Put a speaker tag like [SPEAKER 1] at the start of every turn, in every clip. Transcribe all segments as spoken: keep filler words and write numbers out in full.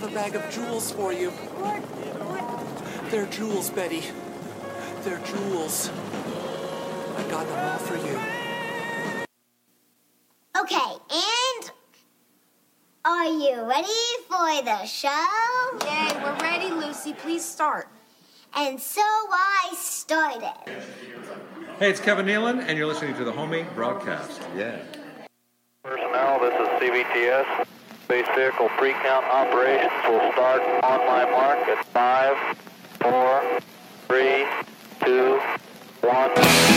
[SPEAKER 1] another bag of jewels for you.
[SPEAKER 2] What? What?
[SPEAKER 1] They're jewels, Betty. They're jewels. I got them all for you.
[SPEAKER 2] Okay, and are you ready for the show?
[SPEAKER 3] Yay, we're ready, Lucy. Please start.
[SPEAKER 2] And so I started.
[SPEAKER 4] Hey, it's Kevin Nealon, and you're listening to the Homemade Broadcast. Yeah.
[SPEAKER 5] Personnel, this is C V T S. Space vehicle pre-count operations will start on my mark at five, four, three, two, one.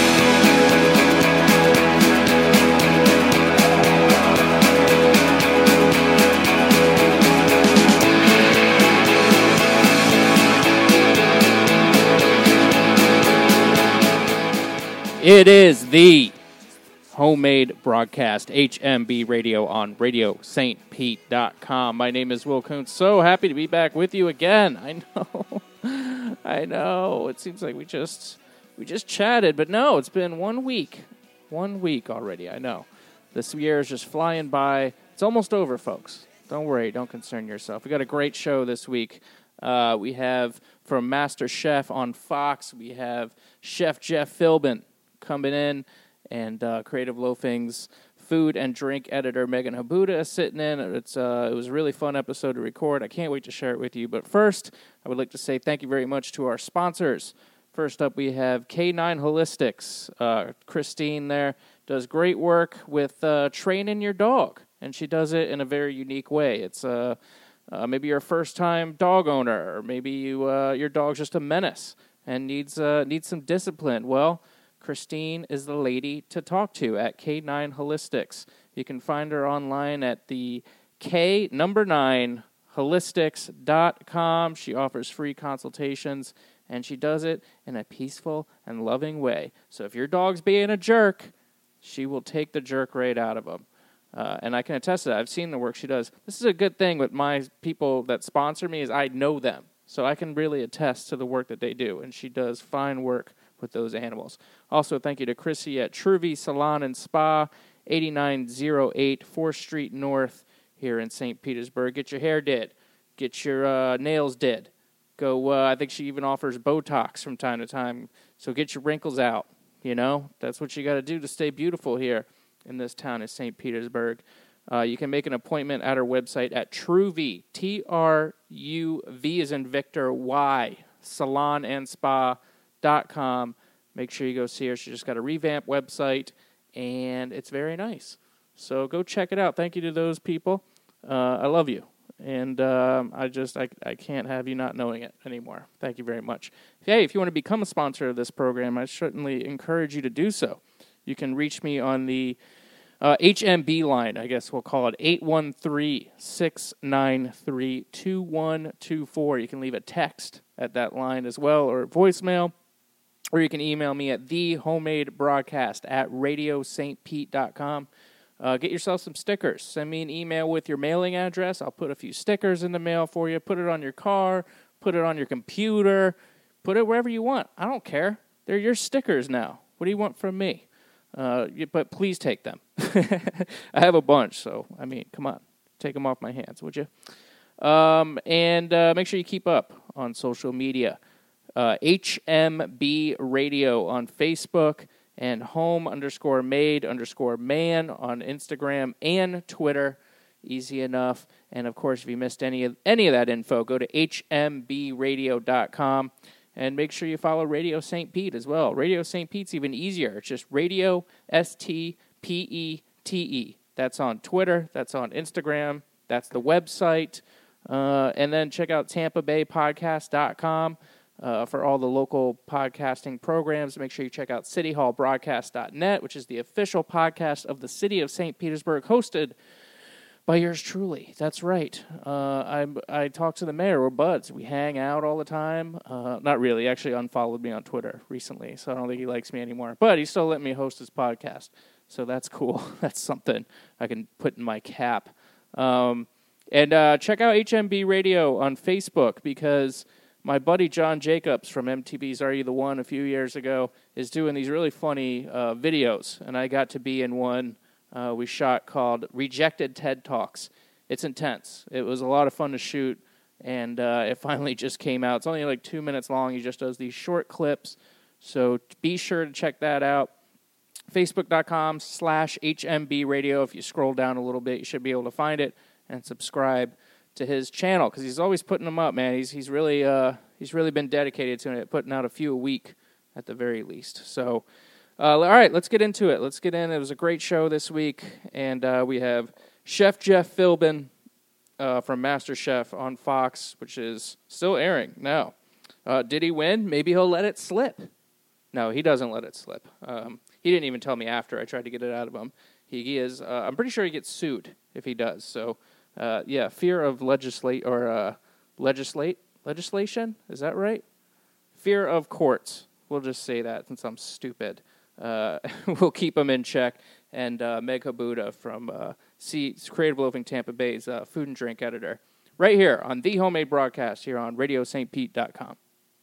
[SPEAKER 6] It is the Homemade Broadcast, H M B Radio on radio st pete dot com. My name is Will Kuntz. So happy to be back with you again. I know. I know. It seems like we just we just chatted, but no, it's been one week. One week already, I know. This year is just flying by. It's almost over, folks. Don't worry. Don't concern yourself. We got a great show this week. Uh, we have from Master Chef on Fox, we have Chef Jeff Philbin coming in, and uh, Creative Loafing's food and drink editor Megan Habuda is sitting in. It's uh, it was a really fun episode to record. I can't wait to share it with you. But first, I would like to say thank you very much to our sponsors. First up, we have K nine Holistics. Uh, Christine there does great work with uh, training your dog, and she does it in a very unique way. It's uh, uh, maybe you're a first-time dog owner, or maybe you uh, your dog's just a menace and needs uh, needs some discipline. Well, Christine is the lady to talk to at K nine Holistics. You can find her online at the K number nine holistics dot com. She offers free consultations, and she does it in a peaceful and loving way. So if your dog's being a jerk, she will take the jerk right out of him. Uh, and I can attest to that. I've seen the work she does. This is a good thing with my people that sponsor me is I know them. So I can really attest to the work that they do. And she does fine work with those animals. Also, thank you to Chrissy at Truvy Salon and Spa, eighty-nine oh eight fourth Street North here in Saint Petersburg. Get your hair did. Get your uh, nails did. Go, uh, I think she even offers Botox from time to time. So get your wrinkles out, you know? That's what you got to do to stay beautiful here in this town of Saint Petersburg. Uh, you can make an appointment at her website at Truvy, T R U V as in Victor, Y, salon and spa dot com. Make sure you go see her. She just got a revamped website, and it's very nice. So go check it out. Thank you to those people. Uh, I love you, and um, I just I, I can't have you not knowing it anymore. Thank you very much. Hey, if you want to become a sponsor of this program, I certainly encourage you to do so. You can reach me on the uh, H M B line, I guess we'll call it, eight one three, six nine three, two one two four. You can leave a text at that line as well, or a voicemail. Or you can email me at thehomemadebroadcast at radio st pete dot com. Uh, get yourself some stickers. Send me an email with your mailing address. I'll put a few stickers in the mail for you. Put it on your car. Put it on your computer. Put it wherever you want. I don't care. They're your stickers now. What do you want from me? Uh, you, but please take them. I have a bunch, so, I mean, come on. Take them off my hands, would you? Um, and uh, make sure you keep up on social media. Uh, H M B Radio on Facebook, and home underscore made underscore man on Instagram and Twitter. Easy enough. And, of course, if you missed any of any of that info, go to H M B radio dot com, and make sure you follow Radio Saint Pete as well. Radio Saint Pete's even easier. It's just Radio S T P E T E. That's on Twitter. That's on Instagram. That's the website. Uh, and then check out tampa bay podcast dot com. Uh, for all the local podcasting programs. Make sure you check out city hall broadcast dot net, which is the official podcast of the city of Saint Petersburg, hosted by yours truly. That's right. Uh, I I talk to the mayor. We're buds. We hang out all the time. Uh, not really. He actually unfollowed me on Twitter recently, so I don't think he likes me anymore. But he still let me host his podcast, so that's cool. That's something I can put in my cap. Um, and uh, check out H M B Radio on Facebook, because my buddy John Jacobs from M T V's Are You the One a few years ago is doing these really funny uh, videos, and I got to be in one uh, we shot called Rejected TED Talks. It's intense. It was a lot of fun to shoot. and uh, it finally just came out. It's only like two minutes long. He just does these short clips, so be sure to check that out. Facebook.com slash HMB Radio. If you scroll down a little bit, you should be able to find it and subscribe to his channel because he's always putting them up, man. He's he's really uh he's really been dedicated to it, putting out a few a week at the very least. So, uh, all right, let's get into it. Let's get in. It was a great show this week, and uh, we have Chef Jeff Philbin uh, from MasterChef on Fox, which is still airing now. Uh, did he win? Maybe he'll let it slip. No, he doesn't let it slip. Um, he didn't even tell me after. I tried to get it out of him. He, he is. Uh, I'm pretty sure he gets sued if he does. So. Uh, yeah, fear of legislate or uh, legislate legislation. Is that right? Fear of courts. We'll just say that since I'm stupid. Uh, we'll keep him in check. And uh, Meg Habuda from uh, C- Creative Loafing Tampa Bay's uh, food and drink editor, right here on the Homemade Broadcast here on radio st pete dot com.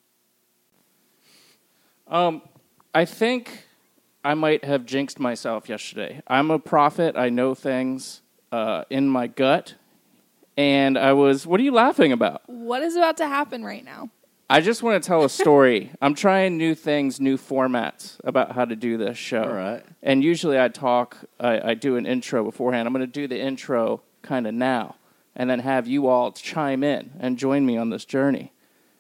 [SPEAKER 6] Um, I think I might have jinxed myself yesterday. I'm a prophet. I know things. Uh, in my gut, and I was, what are you laughing about?
[SPEAKER 7] What is about to happen right now?
[SPEAKER 6] I just want to tell a story. I'm trying new things, new formats about how to do this show.
[SPEAKER 8] All right.
[SPEAKER 6] And usually I talk, I, I do an intro beforehand. I'm going to do the intro kind of now, and then have you all chime in and join me on this journey.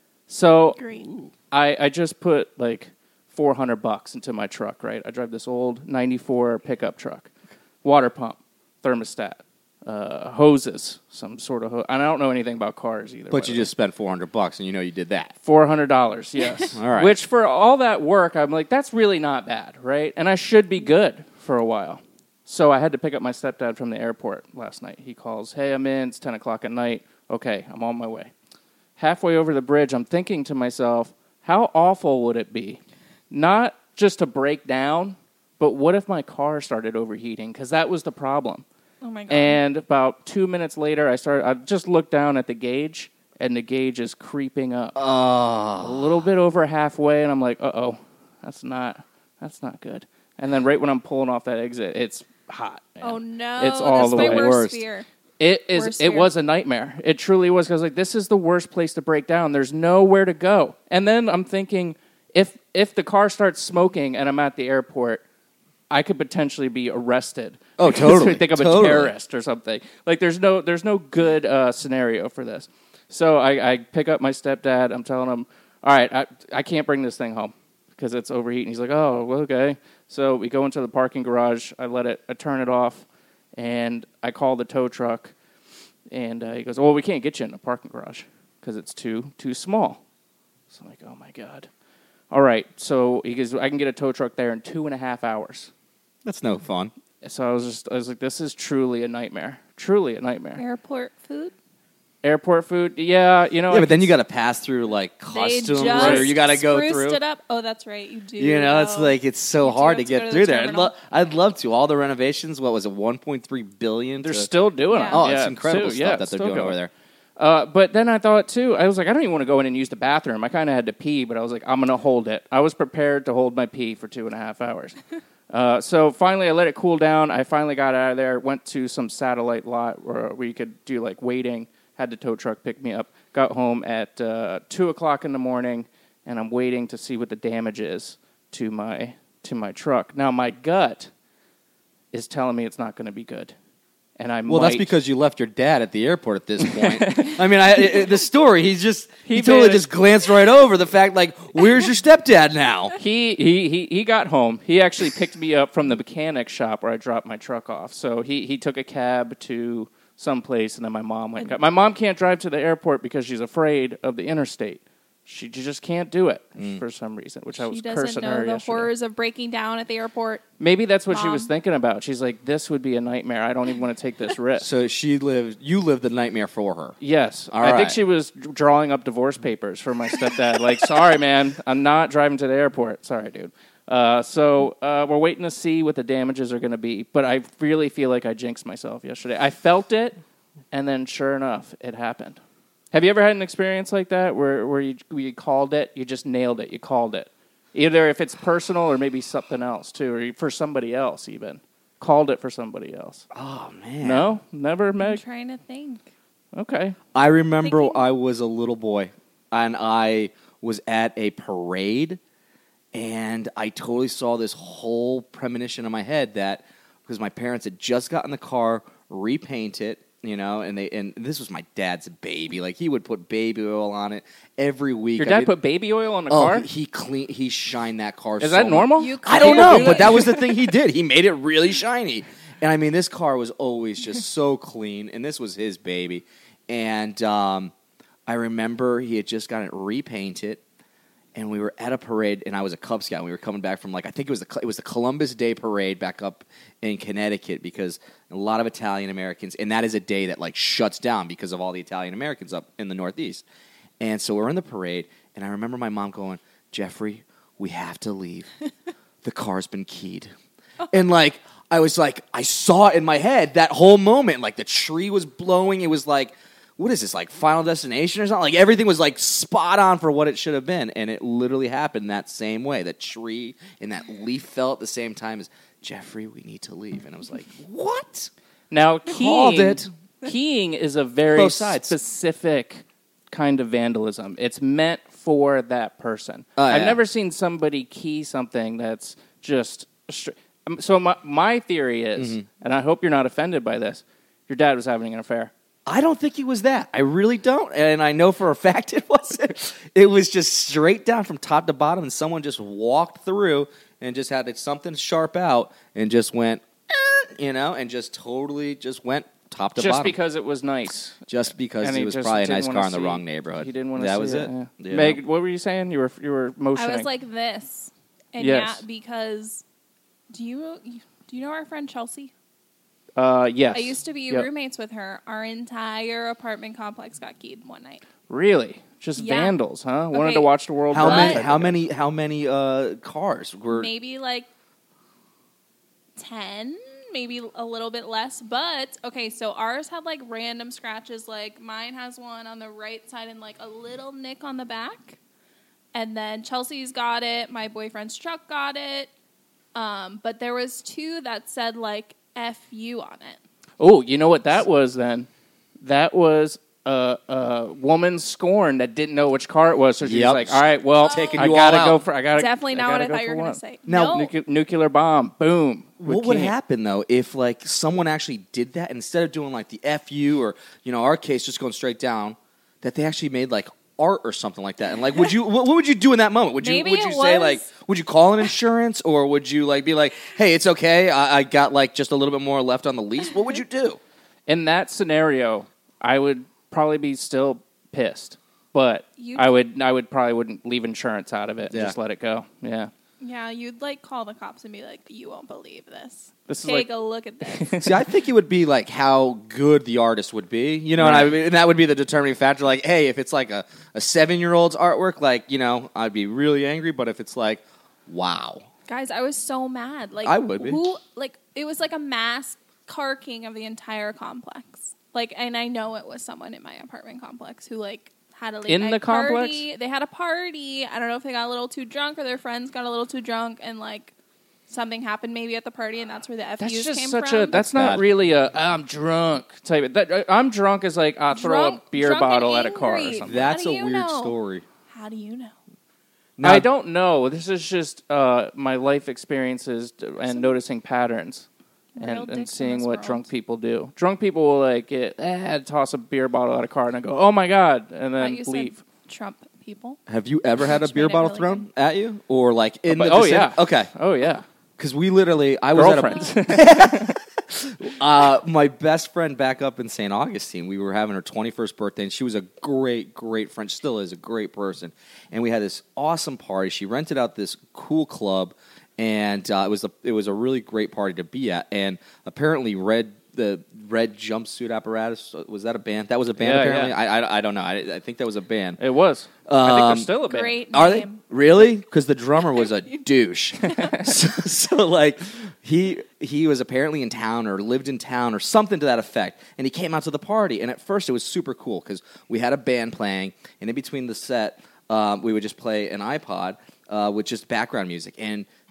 [SPEAKER 6] So
[SPEAKER 7] Great.
[SPEAKER 6] I, I just put like four hundred bucks into my truck, right? I drive this old ninety-four pickup truck, water pump. Thermostat, uh, hoses, some sort of hose. I don't know anything about cars either.
[SPEAKER 8] But you just spent four hundred bucks, and you know you did that.
[SPEAKER 6] four hundred dollars, yes.
[SPEAKER 8] All right.
[SPEAKER 6] Which, for all that work, I'm like, that's really not bad, right? And I should be good for a while. So I had to pick up my stepdad from the airport last night. He calls, hey, I'm in. It's ten o'clock at night. Okay, I'm on my way. Halfway over the bridge, I'm thinking to myself, how awful would it be? Not just to break down, but what if my car started overheating? Because that was the problem.
[SPEAKER 7] Oh, my God.
[SPEAKER 6] And about two minutes later, I started. I just looked down at the gauge, and the gauge is creeping up.
[SPEAKER 8] Oh.
[SPEAKER 6] A little bit over halfway, and I'm like, uh-oh, that's not, that's not good. And then right when I'm pulling off that exit, it's hot. Man.
[SPEAKER 7] Oh, no.
[SPEAKER 6] It's all
[SPEAKER 7] That's
[SPEAKER 6] the
[SPEAKER 7] my
[SPEAKER 6] way
[SPEAKER 7] worst
[SPEAKER 6] worst.
[SPEAKER 7] fear.
[SPEAKER 6] It is.
[SPEAKER 7] Worst
[SPEAKER 6] It
[SPEAKER 7] fear.
[SPEAKER 6] was a nightmare. It truly was, because like, this is the worst place to break down. There's nowhere to go. And then I'm thinking, if if the car starts smoking and I'm at the airport, I could potentially be arrested.
[SPEAKER 8] Oh,
[SPEAKER 6] because
[SPEAKER 8] totally.
[SPEAKER 6] they think I'm
[SPEAKER 8] Totally.
[SPEAKER 6] a terrorist or something. Like, there's no there's no good uh, scenario for this. So I, I pick up my stepdad. I'm telling him, all right, I, I can't bring this thing home because it's overheating. He's like, oh, well, okay. So we go into the parking garage. I let it, I turn it off, and I call the tow truck. And uh, he goes, well, we can't get you in the parking garage because it's too too small. So I'm like, oh, my God. All right. So he goes, I can get a tow truck there in two and a half hours.
[SPEAKER 8] That's no fun.
[SPEAKER 6] So I was just, I was like, this is truly a nightmare. Truly a nightmare.
[SPEAKER 7] Airport food?
[SPEAKER 6] Airport food, yeah, you know.
[SPEAKER 8] Yeah,
[SPEAKER 6] I
[SPEAKER 8] but then
[SPEAKER 6] could-
[SPEAKER 8] you got to pass through like
[SPEAKER 7] They
[SPEAKER 8] customs,
[SPEAKER 7] just
[SPEAKER 8] or you got to go
[SPEAKER 7] spruced
[SPEAKER 8] through.
[SPEAKER 7] it up. Oh, that's right. You do.
[SPEAKER 8] You know, it's
[SPEAKER 7] Oh.
[SPEAKER 8] like it's so
[SPEAKER 7] You do
[SPEAKER 8] hard to
[SPEAKER 7] have to go
[SPEAKER 8] get
[SPEAKER 7] to
[SPEAKER 8] through
[SPEAKER 7] the
[SPEAKER 8] there. I'd,
[SPEAKER 7] terminal.
[SPEAKER 8] lo- I'd love to. All the renovations. What was it? one point three billion.
[SPEAKER 6] They're
[SPEAKER 8] to-
[SPEAKER 6] still doing
[SPEAKER 7] Yeah.
[SPEAKER 6] it.
[SPEAKER 8] Oh,
[SPEAKER 6] Yeah,
[SPEAKER 8] it's incredible
[SPEAKER 6] too.
[SPEAKER 8] stuff
[SPEAKER 6] Yeah,
[SPEAKER 8] that
[SPEAKER 6] it's
[SPEAKER 8] they're
[SPEAKER 6] still
[SPEAKER 8] doing
[SPEAKER 6] going.
[SPEAKER 8] over there.
[SPEAKER 6] Uh, but then I thought, too, I was like, I don't even want to go in and use the bathroom. I kind of had to pee, but I was like, I'm going to hold it. I was prepared to hold my pee for two and a half hours. uh, so finally, I let it cool down. I finally got out of there, went to some satellite lot where, where you could do, like, waiting, had the tow truck pick me up, got home at uh, two o'clock in the morning, and I'm waiting to see what the damage is to my to my truck. Now, my gut is telling me it's not going to be good. And I
[SPEAKER 8] Well,
[SPEAKER 6] might,
[SPEAKER 8] that's because you left your dad at the airport at this point. I mean, I, I, the story, he's just, he,
[SPEAKER 6] He
[SPEAKER 8] totally
[SPEAKER 6] made it-
[SPEAKER 8] just glanced right over the fact, like, where's your stepdad now?
[SPEAKER 6] He, he he he got home. He actually picked me up from the mechanic shop where I dropped my truck off. So he, he took a cab to someplace, and then my mom went. and got- My mom can't drive to the airport because she's afraid of the interstate. She just can't do it for some reason, which I was
[SPEAKER 7] She
[SPEAKER 6] cursing
[SPEAKER 7] doesn't
[SPEAKER 6] her
[SPEAKER 7] know the
[SPEAKER 6] yesterday.
[SPEAKER 7] horrors of breaking down at the airport.
[SPEAKER 6] Maybe that's what she was
[SPEAKER 7] Mom.
[SPEAKER 6] thinking about. She's like, this would be a nightmare. I don't even want to take this risk.
[SPEAKER 8] So she lived, you lived the nightmare for her.
[SPEAKER 6] Yes.
[SPEAKER 8] All
[SPEAKER 6] I think
[SPEAKER 8] right.
[SPEAKER 6] she was d- drawing up divorce papers for my stepdad. Like, sorry, man, I'm not driving to the airport. Sorry, dude. Uh, so uh, we're waiting to see what the damages are going to be. But I really feel like I jinxed myself yesterday. I felt it, and then sure enough, it happened. Have you ever had an experience like that where, where you, you called it, you just nailed it, you called it? Either if it's personal or maybe something else, too, or for somebody else even. Called it for somebody else.
[SPEAKER 8] Oh, man.
[SPEAKER 6] No? Never,
[SPEAKER 7] I'm
[SPEAKER 6] Meg?
[SPEAKER 7] trying to think.
[SPEAKER 6] Okay.
[SPEAKER 8] I remember
[SPEAKER 7] Thinking-
[SPEAKER 8] I was a little boy, and I was at a parade, and I totally saw this whole premonition in my head that because my parents had just gotten the car, repaint it, you know, and they and this was my dad's baby. Like he would put baby oil on it every week.
[SPEAKER 6] Your
[SPEAKER 8] I
[SPEAKER 6] dad
[SPEAKER 8] mean-
[SPEAKER 6] put baby oil on the
[SPEAKER 8] oh,
[SPEAKER 6] car?
[SPEAKER 8] he, he clean he shined that car.
[SPEAKER 6] Is
[SPEAKER 8] so
[SPEAKER 6] that
[SPEAKER 8] much.
[SPEAKER 6] normal?
[SPEAKER 7] You
[SPEAKER 8] I don't
[SPEAKER 7] can't
[SPEAKER 8] know,
[SPEAKER 7] do
[SPEAKER 8] but
[SPEAKER 7] it.
[SPEAKER 8] that was the thing he did. He made it really shiny. And I mean, this car was always just so clean, and this was his baby. And um, I remember he had just gotten it repainted, and we were at a parade, and I was a Cub Scout. And we were coming back from like I think it was the it was the Columbus Day parade back up in Connecticut because a lot of Italian Americans, and that is a day that like shuts down because of all the Italian Americans up in the Northeast. And so we're in the parade, and I remember my mom going, "Jeffrey, we have to leave. The car's been keyed." And like I was like, I saw it in my head that whole moment. Like the tree was blowing. It was like, what is this, like Final Destination or something? Like everything was like spot on for what it should have been. And it literally happened that same way. The tree and that leaf fell at the same time as, Jeffrey, we need to leave. And I was like, what?
[SPEAKER 6] Now,
[SPEAKER 8] Called
[SPEAKER 6] keying,
[SPEAKER 8] it.
[SPEAKER 6] keying is a very
[SPEAKER 8] Both sides.
[SPEAKER 6] specific kind of vandalism. It's meant for that person.
[SPEAKER 8] Oh,
[SPEAKER 6] I've
[SPEAKER 8] yeah.
[SPEAKER 6] never seen somebody key something that's just... str- um, So my, my theory is,
[SPEAKER 8] Mm-hmm.
[SPEAKER 6] and I hope you're not offended by this, your dad was having an affair.
[SPEAKER 8] I don't think he was that. I really don't. And I know for a fact it wasn't. It was just straight down from top to bottom, and someone just walked through and just had something sharp out and just went, "Eh," you know, and just totally just went top to
[SPEAKER 6] Just
[SPEAKER 8] bottom.
[SPEAKER 6] because it was nice.
[SPEAKER 8] Just because
[SPEAKER 6] And
[SPEAKER 8] it
[SPEAKER 6] he
[SPEAKER 8] was
[SPEAKER 6] just
[SPEAKER 8] probably a
[SPEAKER 6] didn't
[SPEAKER 8] nice
[SPEAKER 6] wanna
[SPEAKER 8] car in the
[SPEAKER 6] see-
[SPEAKER 8] wrong neighborhood.
[SPEAKER 6] He didn't want to
[SPEAKER 8] That
[SPEAKER 6] see
[SPEAKER 8] was
[SPEAKER 6] it.
[SPEAKER 8] it.
[SPEAKER 6] yeah.
[SPEAKER 8] You know?
[SPEAKER 6] Meg, what were you saying? You were you were motioning.
[SPEAKER 7] I was like this, and
[SPEAKER 6] Yes.
[SPEAKER 7] yeah, because do you do you know our friend Chelsea?
[SPEAKER 6] uh, yes.
[SPEAKER 7] I used to be
[SPEAKER 6] Yep.
[SPEAKER 7] roommates with her. Our entire apartment complex got keyed one night.
[SPEAKER 6] Really? Just
[SPEAKER 7] Yeah.
[SPEAKER 6] vandals, huh? Wanted
[SPEAKER 7] Okay.
[SPEAKER 6] to watch the world
[SPEAKER 8] How
[SPEAKER 6] burn.
[SPEAKER 8] many?
[SPEAKER 7] But-
[SPEAKER 8] How many? How many uh, cars were?
[SPEAKER 7] Maybe like ten, maybe a little bit less. But okay, so ours had like random scratches. Like mine has one on the right side and like a little nick on the back. And then Chelsea's got it. My boyfriend's truck got it. Um, but there was two that said like F U on it.
[SPEAKER 6] Oh, you know what that was then? That was a, a woman scorned that didn't know which car it was. So she
[SPEAKER 8] Yep.
[SPEAKER 6] was like, all right, well,
[SPEAKER 8] Taking
[SPEAKER 6] I
[SPEAKER 8] you
[SPEAKER 6] gotta
[SPEAKER 8] all
[SPEAKER 6] go
[SPEAKER 8] out.
[SPEAKER 6] for I gotta
[SPEAKER 7] Definitely not
[SPEAKER 6] gotta
[SPEAKER 7] what I
[SPEAKER 6] go
[SPEAKER 7] thought you
[SPEAKER 6] for
[SPEAKER 7] were
[SPEAKER 6] one.
[SPEAKER 7] going to say.
[SPEAKER 8] Now,
[SPEAKER 7] no.
[SPEAKER 6] Nucle- nuclear bomb, boom.
[SPEAKER 8] What would
[SPEAKER 6] King.
[SPEAKER 8] happen though if like someone actually did that instead of doing like the F U or you know our case just going straight down, that they actually made like art or something like that? And like, would you what, what would you do in that moment? Would you
[SPEAKER 7] Maybe
[SPEAKER 8] would you
[SPEAKER 7] it
[SPEAKER 8] say
[SPEAKER 7] was-
[SPEAKER 8] like would you call an insurance or would you like be like, hey, it's okay, I, I got like just a little bit more left on the lease? What would you do?
[SPEAKER 6] In that scenario, I would probably be still pissed, but
[SPEAKER 7] You'd-
[SPEAKER 6] I would I would probably wouldn't leave insurance out of it.
[SPEAKER 8] Yeah.
[SPEAKER 6] Just let it go. Yeah.
[SPEAKER 7] Yeah, you'd like call the cops and be like, "You won't believe this.
[SPEAKER 6] This is
[SPEAKER 7] Take
[SPEAKER 6] like-
[SPEAKER 7] a look at this."
[SPEAKER 8] See, I think it would be like how good the artist would be, you know, and, I, and that would be the determining factor. Like, hey, if it's like a, a seven year old's artwork, like you know, I'd be really angry. But if it's like, wow,
[SPEAKER 7] Guys, I was so mad. Like
[SPEAKER 8] I would be.
[SPEAKER 7] Who? Like it was like a mass carking of the entire complex. Like, and I know it was someone in my apartment complex who like had a late
[SPEAKER 6] In
[SPEAKER 7] night
[SPEAKER 6] the complex?
[SPEAKER 7] party. They had a party. I don't know if they got a little too drunk or their friends got a little too drunk, and like something happened maybe at the party, and that's where the F Us
[SPEAKER 6] That's just
[SPEAKER 7] came
[SPEAKER 6] such
[SPEAKER 7] from.
[SPEAKER 6] a. That's not
[SPEAKER 8] bad.
[SPEAKER 6] really a. I'm drunk type. Of, that, uh, I'm drunk is like I throw
[SPEAKER 7] Drunk-
[SPEAKER 6] a beer
[SPEAKER 7] drunk and
[SPEAKER 6] bottle at a car or
[SPEAKER 7] angry.
[SPEAKER 6] something.
[SPEAKER 8] that's
[SPEAKER 7] do
[SPEAKER 8] a
[SPEAKER 7] you
[SPEAKER 8] weird
[SPEAKER 7] know?
[SPEAKER 8] story.
[SPEAKER 7] How do you know?
[SPEAKER 8] Now,
[SPEAKER 6] I don't know. This is just uh, my life experiences d- and noticing patterns
[SPEAKER 7] Real
[SPEAKER 6] and,
[SPEAKER 7] dicks
[SPEAKER 6] and
[SPEAKER 7] in
[SPEAKER 6] seeing
[SPEAKER 7] this
[SPEAKER 6] what
[SPEAKER 7] world.
[SPEAKER 6] drunk people do. Drunk people will like get, eh, toss a beer bottle at a car and I go, oh my god, and
[SPEAKER 7] Thought
[SPEAKER 6] then
[SPEAKER 7] you said
[SPEAKER 6] leave.
[SPEAKER 7] Trump people.
[SPEAKER 8] Have you ever had a
[SPEAKER 7] Which
[SPEAKER 8] beer
[SPEAKER 7] made it
[SPEAKER 8] bottle
[SPEAKER 7] really
[SPEAKER 8] thrown at you or like in
[SPEAKER 6] But-
[SPEAKER 8] the
[SPEAKER 6] oh
[SPEAKER 8] vicinity?
[SPEAKER 6] yeah,
[SPEAKER 8] Okay,
[SPEAKER 6] oh yeah,
[SPEAKER 8] because we literally, I was at a
[SPEAKER 6] girlfriends.
[SPEAKER 8] Uh, my best friend back up in Saint Augustine, we were having her twenty-first birthday, and she was a great, great friend. Still is a great person. And we had this awesome party. She rented out this cool club, and uh, it was a, it was a really great party to be at. And apparently, Red the Red Jumpsuit Apparatus, was that a band? That was a band.
[SPEAKER 6] Yeah,
[SPEAKER 8] apparently,
[SPEAKER 6] yeah.
[SPEAKER 8] I, I I don't know. I, I think that was a band.
[SPEAKER 6] It was. I think
[SPEAKER 8] Um,
[SPEAKER 6] they're still a band.
[SPEAKER 7] Great
[SPEAKER 8] Are they
[SPEAKER 7] name.
[SPEAKER 8] really? Because the drummer was a douche. so, so, like, he he was apparently in town or lived in town or something to that effect, and he came out to the party. And at first, it was super cool because we had a band playing, and in between the set, um, we would just play an iPod uh, with just background music. And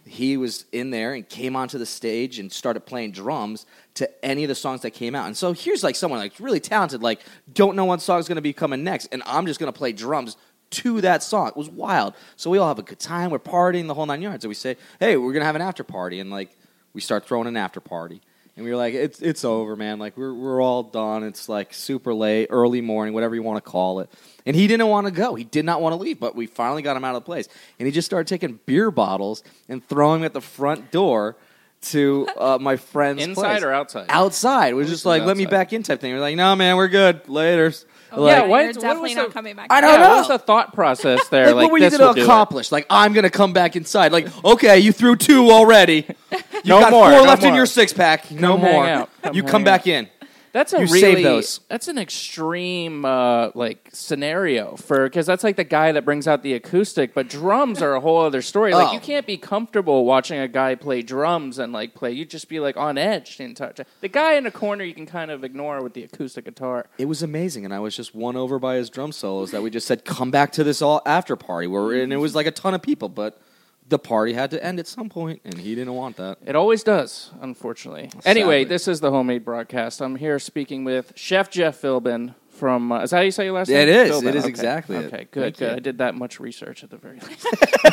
[SPEAKER 8] he was in there and came onto the stage and started playing drums to any of the songs that came out. And so here's like someone like really talented, like don't know what song's going to be coming next, and I'm just going to play drums to that song. It was wild. So we all have a good time. We're partying the whole nine yards. And we say, hey, we're going to have an after party. And like we start throwing an after party. And we were like, it's it's over, man. Like we're we're all done. It's like super late, early morning, whatever you want to call it. And he didn't want to go. He did not want to leave. But we finally got him out of the place. And he just started taking beer bottles and throwing them at the front door to uh, my friend's
[SPEAKER 6] Inside
[SPEAKER 8] place.
[SPEAKER 6] or outside?
[SPEAKER 8] Outside. It was just like, let me
[SPEAKER 6] outside.
[SPEAKER 8] back in type thing. We're like, no, man, we're good. Later.
[SPEAKER 7] Oh,
[SPEAKER 8] Like,
[SPEAKER 6] yeah,
[SPEAKER 7] you're
[SPEAKER 6] what- what
[SPEAKER 7] definitely
[SPEAKER 6] was
[SPEAKER 7] not
[SPEAKER 6] the-
[SPEAKER 7] coming back.
[SPEAKER 8] I don't
[SPEAKER 6] yeah,
[SPEAKER 8] know.
[SPEAKER 6] what was the thought process there?
[SPEAKER 8] Like,
[SPEAKER 6] Like,
[SPEAKER 8] what were you
[SPEAKER 6] this
[SPEAKER 8] going
[SPEAKER 6] will
[SPEAKER 8] to
[SPEAKER 6] do it.
[SPEAKER 8] accomplish? Like, I'm going to come back inside. Like, okay, you threw two already. You
[SPEAKER 6] No
[SPEAKER 8] got
[SPEAKER 6] more,
[SPEAKER 8] four
[SPEAKER 6] no
[SPEAKER 8] left in
[SPEAKER 6] more.
[SPEAKER 8] your six pack. No
[SPEAKER 6] Come hang
[SPEAKER 8] more.
[SPEAKER 6] out. Come
[SPEAKER 8] You
[SPEAKER 6] hang
[SPEAKER 8] come
[SPEAKER 6] out.
[SPEAKER 8] back in.
[SPEAKER 6] That's a
[SPEAKER 8] You
[SPEAKER 6] really
[SPEAKER 8] save those.
[SPEAKER 6] that's an extreme uh, like scenario for because that's like the guy that brings out the acoustic, but drums are a whole other story. Like
[SPEAKER 8] Oh.
[SPEAKER 6] you can't be comfortable watching a guy play drums and like play. You'd just be like on edge the entire time. The guy in the corner you can kind of ignore with the acoustic guitar.
[SPEAKER 8] It was amazing, and I was just won over by his drum solos that we just said, come back to this all after party. Where and it was like a ton of people, but the party had to end at some point, and he didn't want that.
[SPEAKER 6] It always does, unfortunately. Anyway,
[SPEAKER 8] Sadly.
[SPEAKER 6] this is the Homemade Broadcast. I'm here speaking with Chef Jeff Philbin from. Uh, is that how you say your last
[SPEAKER 8] Yeah,
[SPEAKER 6] name?
[SPEAKER 8] it is.
[SPEAKER 6] Philbin.
[SPEAKER 8] It is
[SPEAKER 6] Okay.
[SPEAKER 8] exactly it.
[SPEAKER 6] Okay, good,
[SPEAKER 8] Thank
[SPEAKER 6] good.
[SPEAKER 8] you.
[SPEAKER 6] I did that much research at the very least.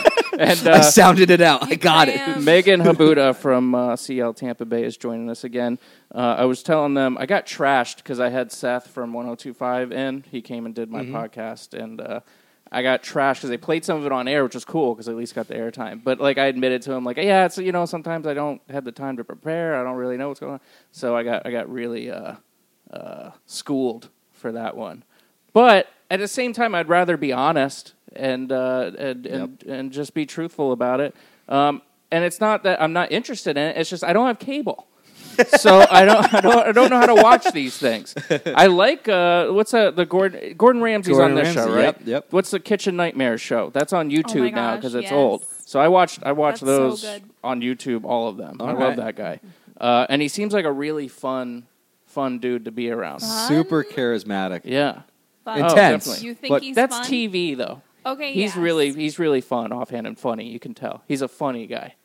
[SPEAKER 6] and
[SPEAKER 8] I
[SPEAKER 6] uh,
[SPEAKER 8] sounded it out. I got it.
[SPEAKER 7] Bam.
[SPEAKER 6] Megan Habuda from uh, C L Tampa Bay is joining us again. Uh, I was telling them I got trashed because I had Seth from one oh two point five in. He came and did my
[SPEAKER 8] Mm-hmm.
[SPEAKER 6] podcast, and uh, I got trashed because they played some of it on air, which was cool because I at least got the airtime. But like I admitted to him, like, yeah, it's you know sometimes I don't have the time to prepare. I don't really know what's going on, so I got I got really uh, uh, schooled for that one. But at the same time, I'd rather be honest and uh, and, and and just be truthful about it. Um, and it's not that I'm not interested in it. It's just I don't have cable, so I don't I don't I don't know how to watch these things. I like uh, what's that? The Gordon Gordon Ramsay's
[SPEAKER 8] Gordon
[SPEAKER 6] on this
[SPEAKER 8] Ramsay,
[SPEAKER 6] show, right?
[SPEAKER 8] yep, yep.
[SPEAKER 6] What's the Kitchen Nightmares show? That's on YouTube now
[SPEAKER 7] gosh,
[SPEAKER 6] because it's
[SPEAKER 7] yes.
[SPEAKER 6] old. So I watched I watched
[SPEAKER 7] That's so
[SPEAKER 6] those
[SPEAKER 7] good.
[SPEAKER 6] on YouTube, all of them.
[SPEAKER 8] All
[SPEAKER 6] I
[SPEAKER 8] right.
[SPEAKER 6] love that guy, uh, and he seems like a really fun fun dude to be around.
[SPEAKER 8] Super charismatic.
[SPEAKER 6] Yeah.
[SPEAKER 7] Fun.
[SPEAKER 6] Oh,
[SPEAKER 8] Intense.
[SPEAKER 6] definitely.
[SPEAKER 7] You think
[SPEAKER 8] But
[SPEAKER 7] he's
[SPEAKER 6] That's
[SPEAKER 7] fun?
[SPEAKER 6] T V though.
[SPEAKER 7] Okay,
[SPEAKER 6] He's
[SPEAKER 7] yes.
[SPEAKER 6] really he's really fun, offhand and funny. You can tell he's a funny guy.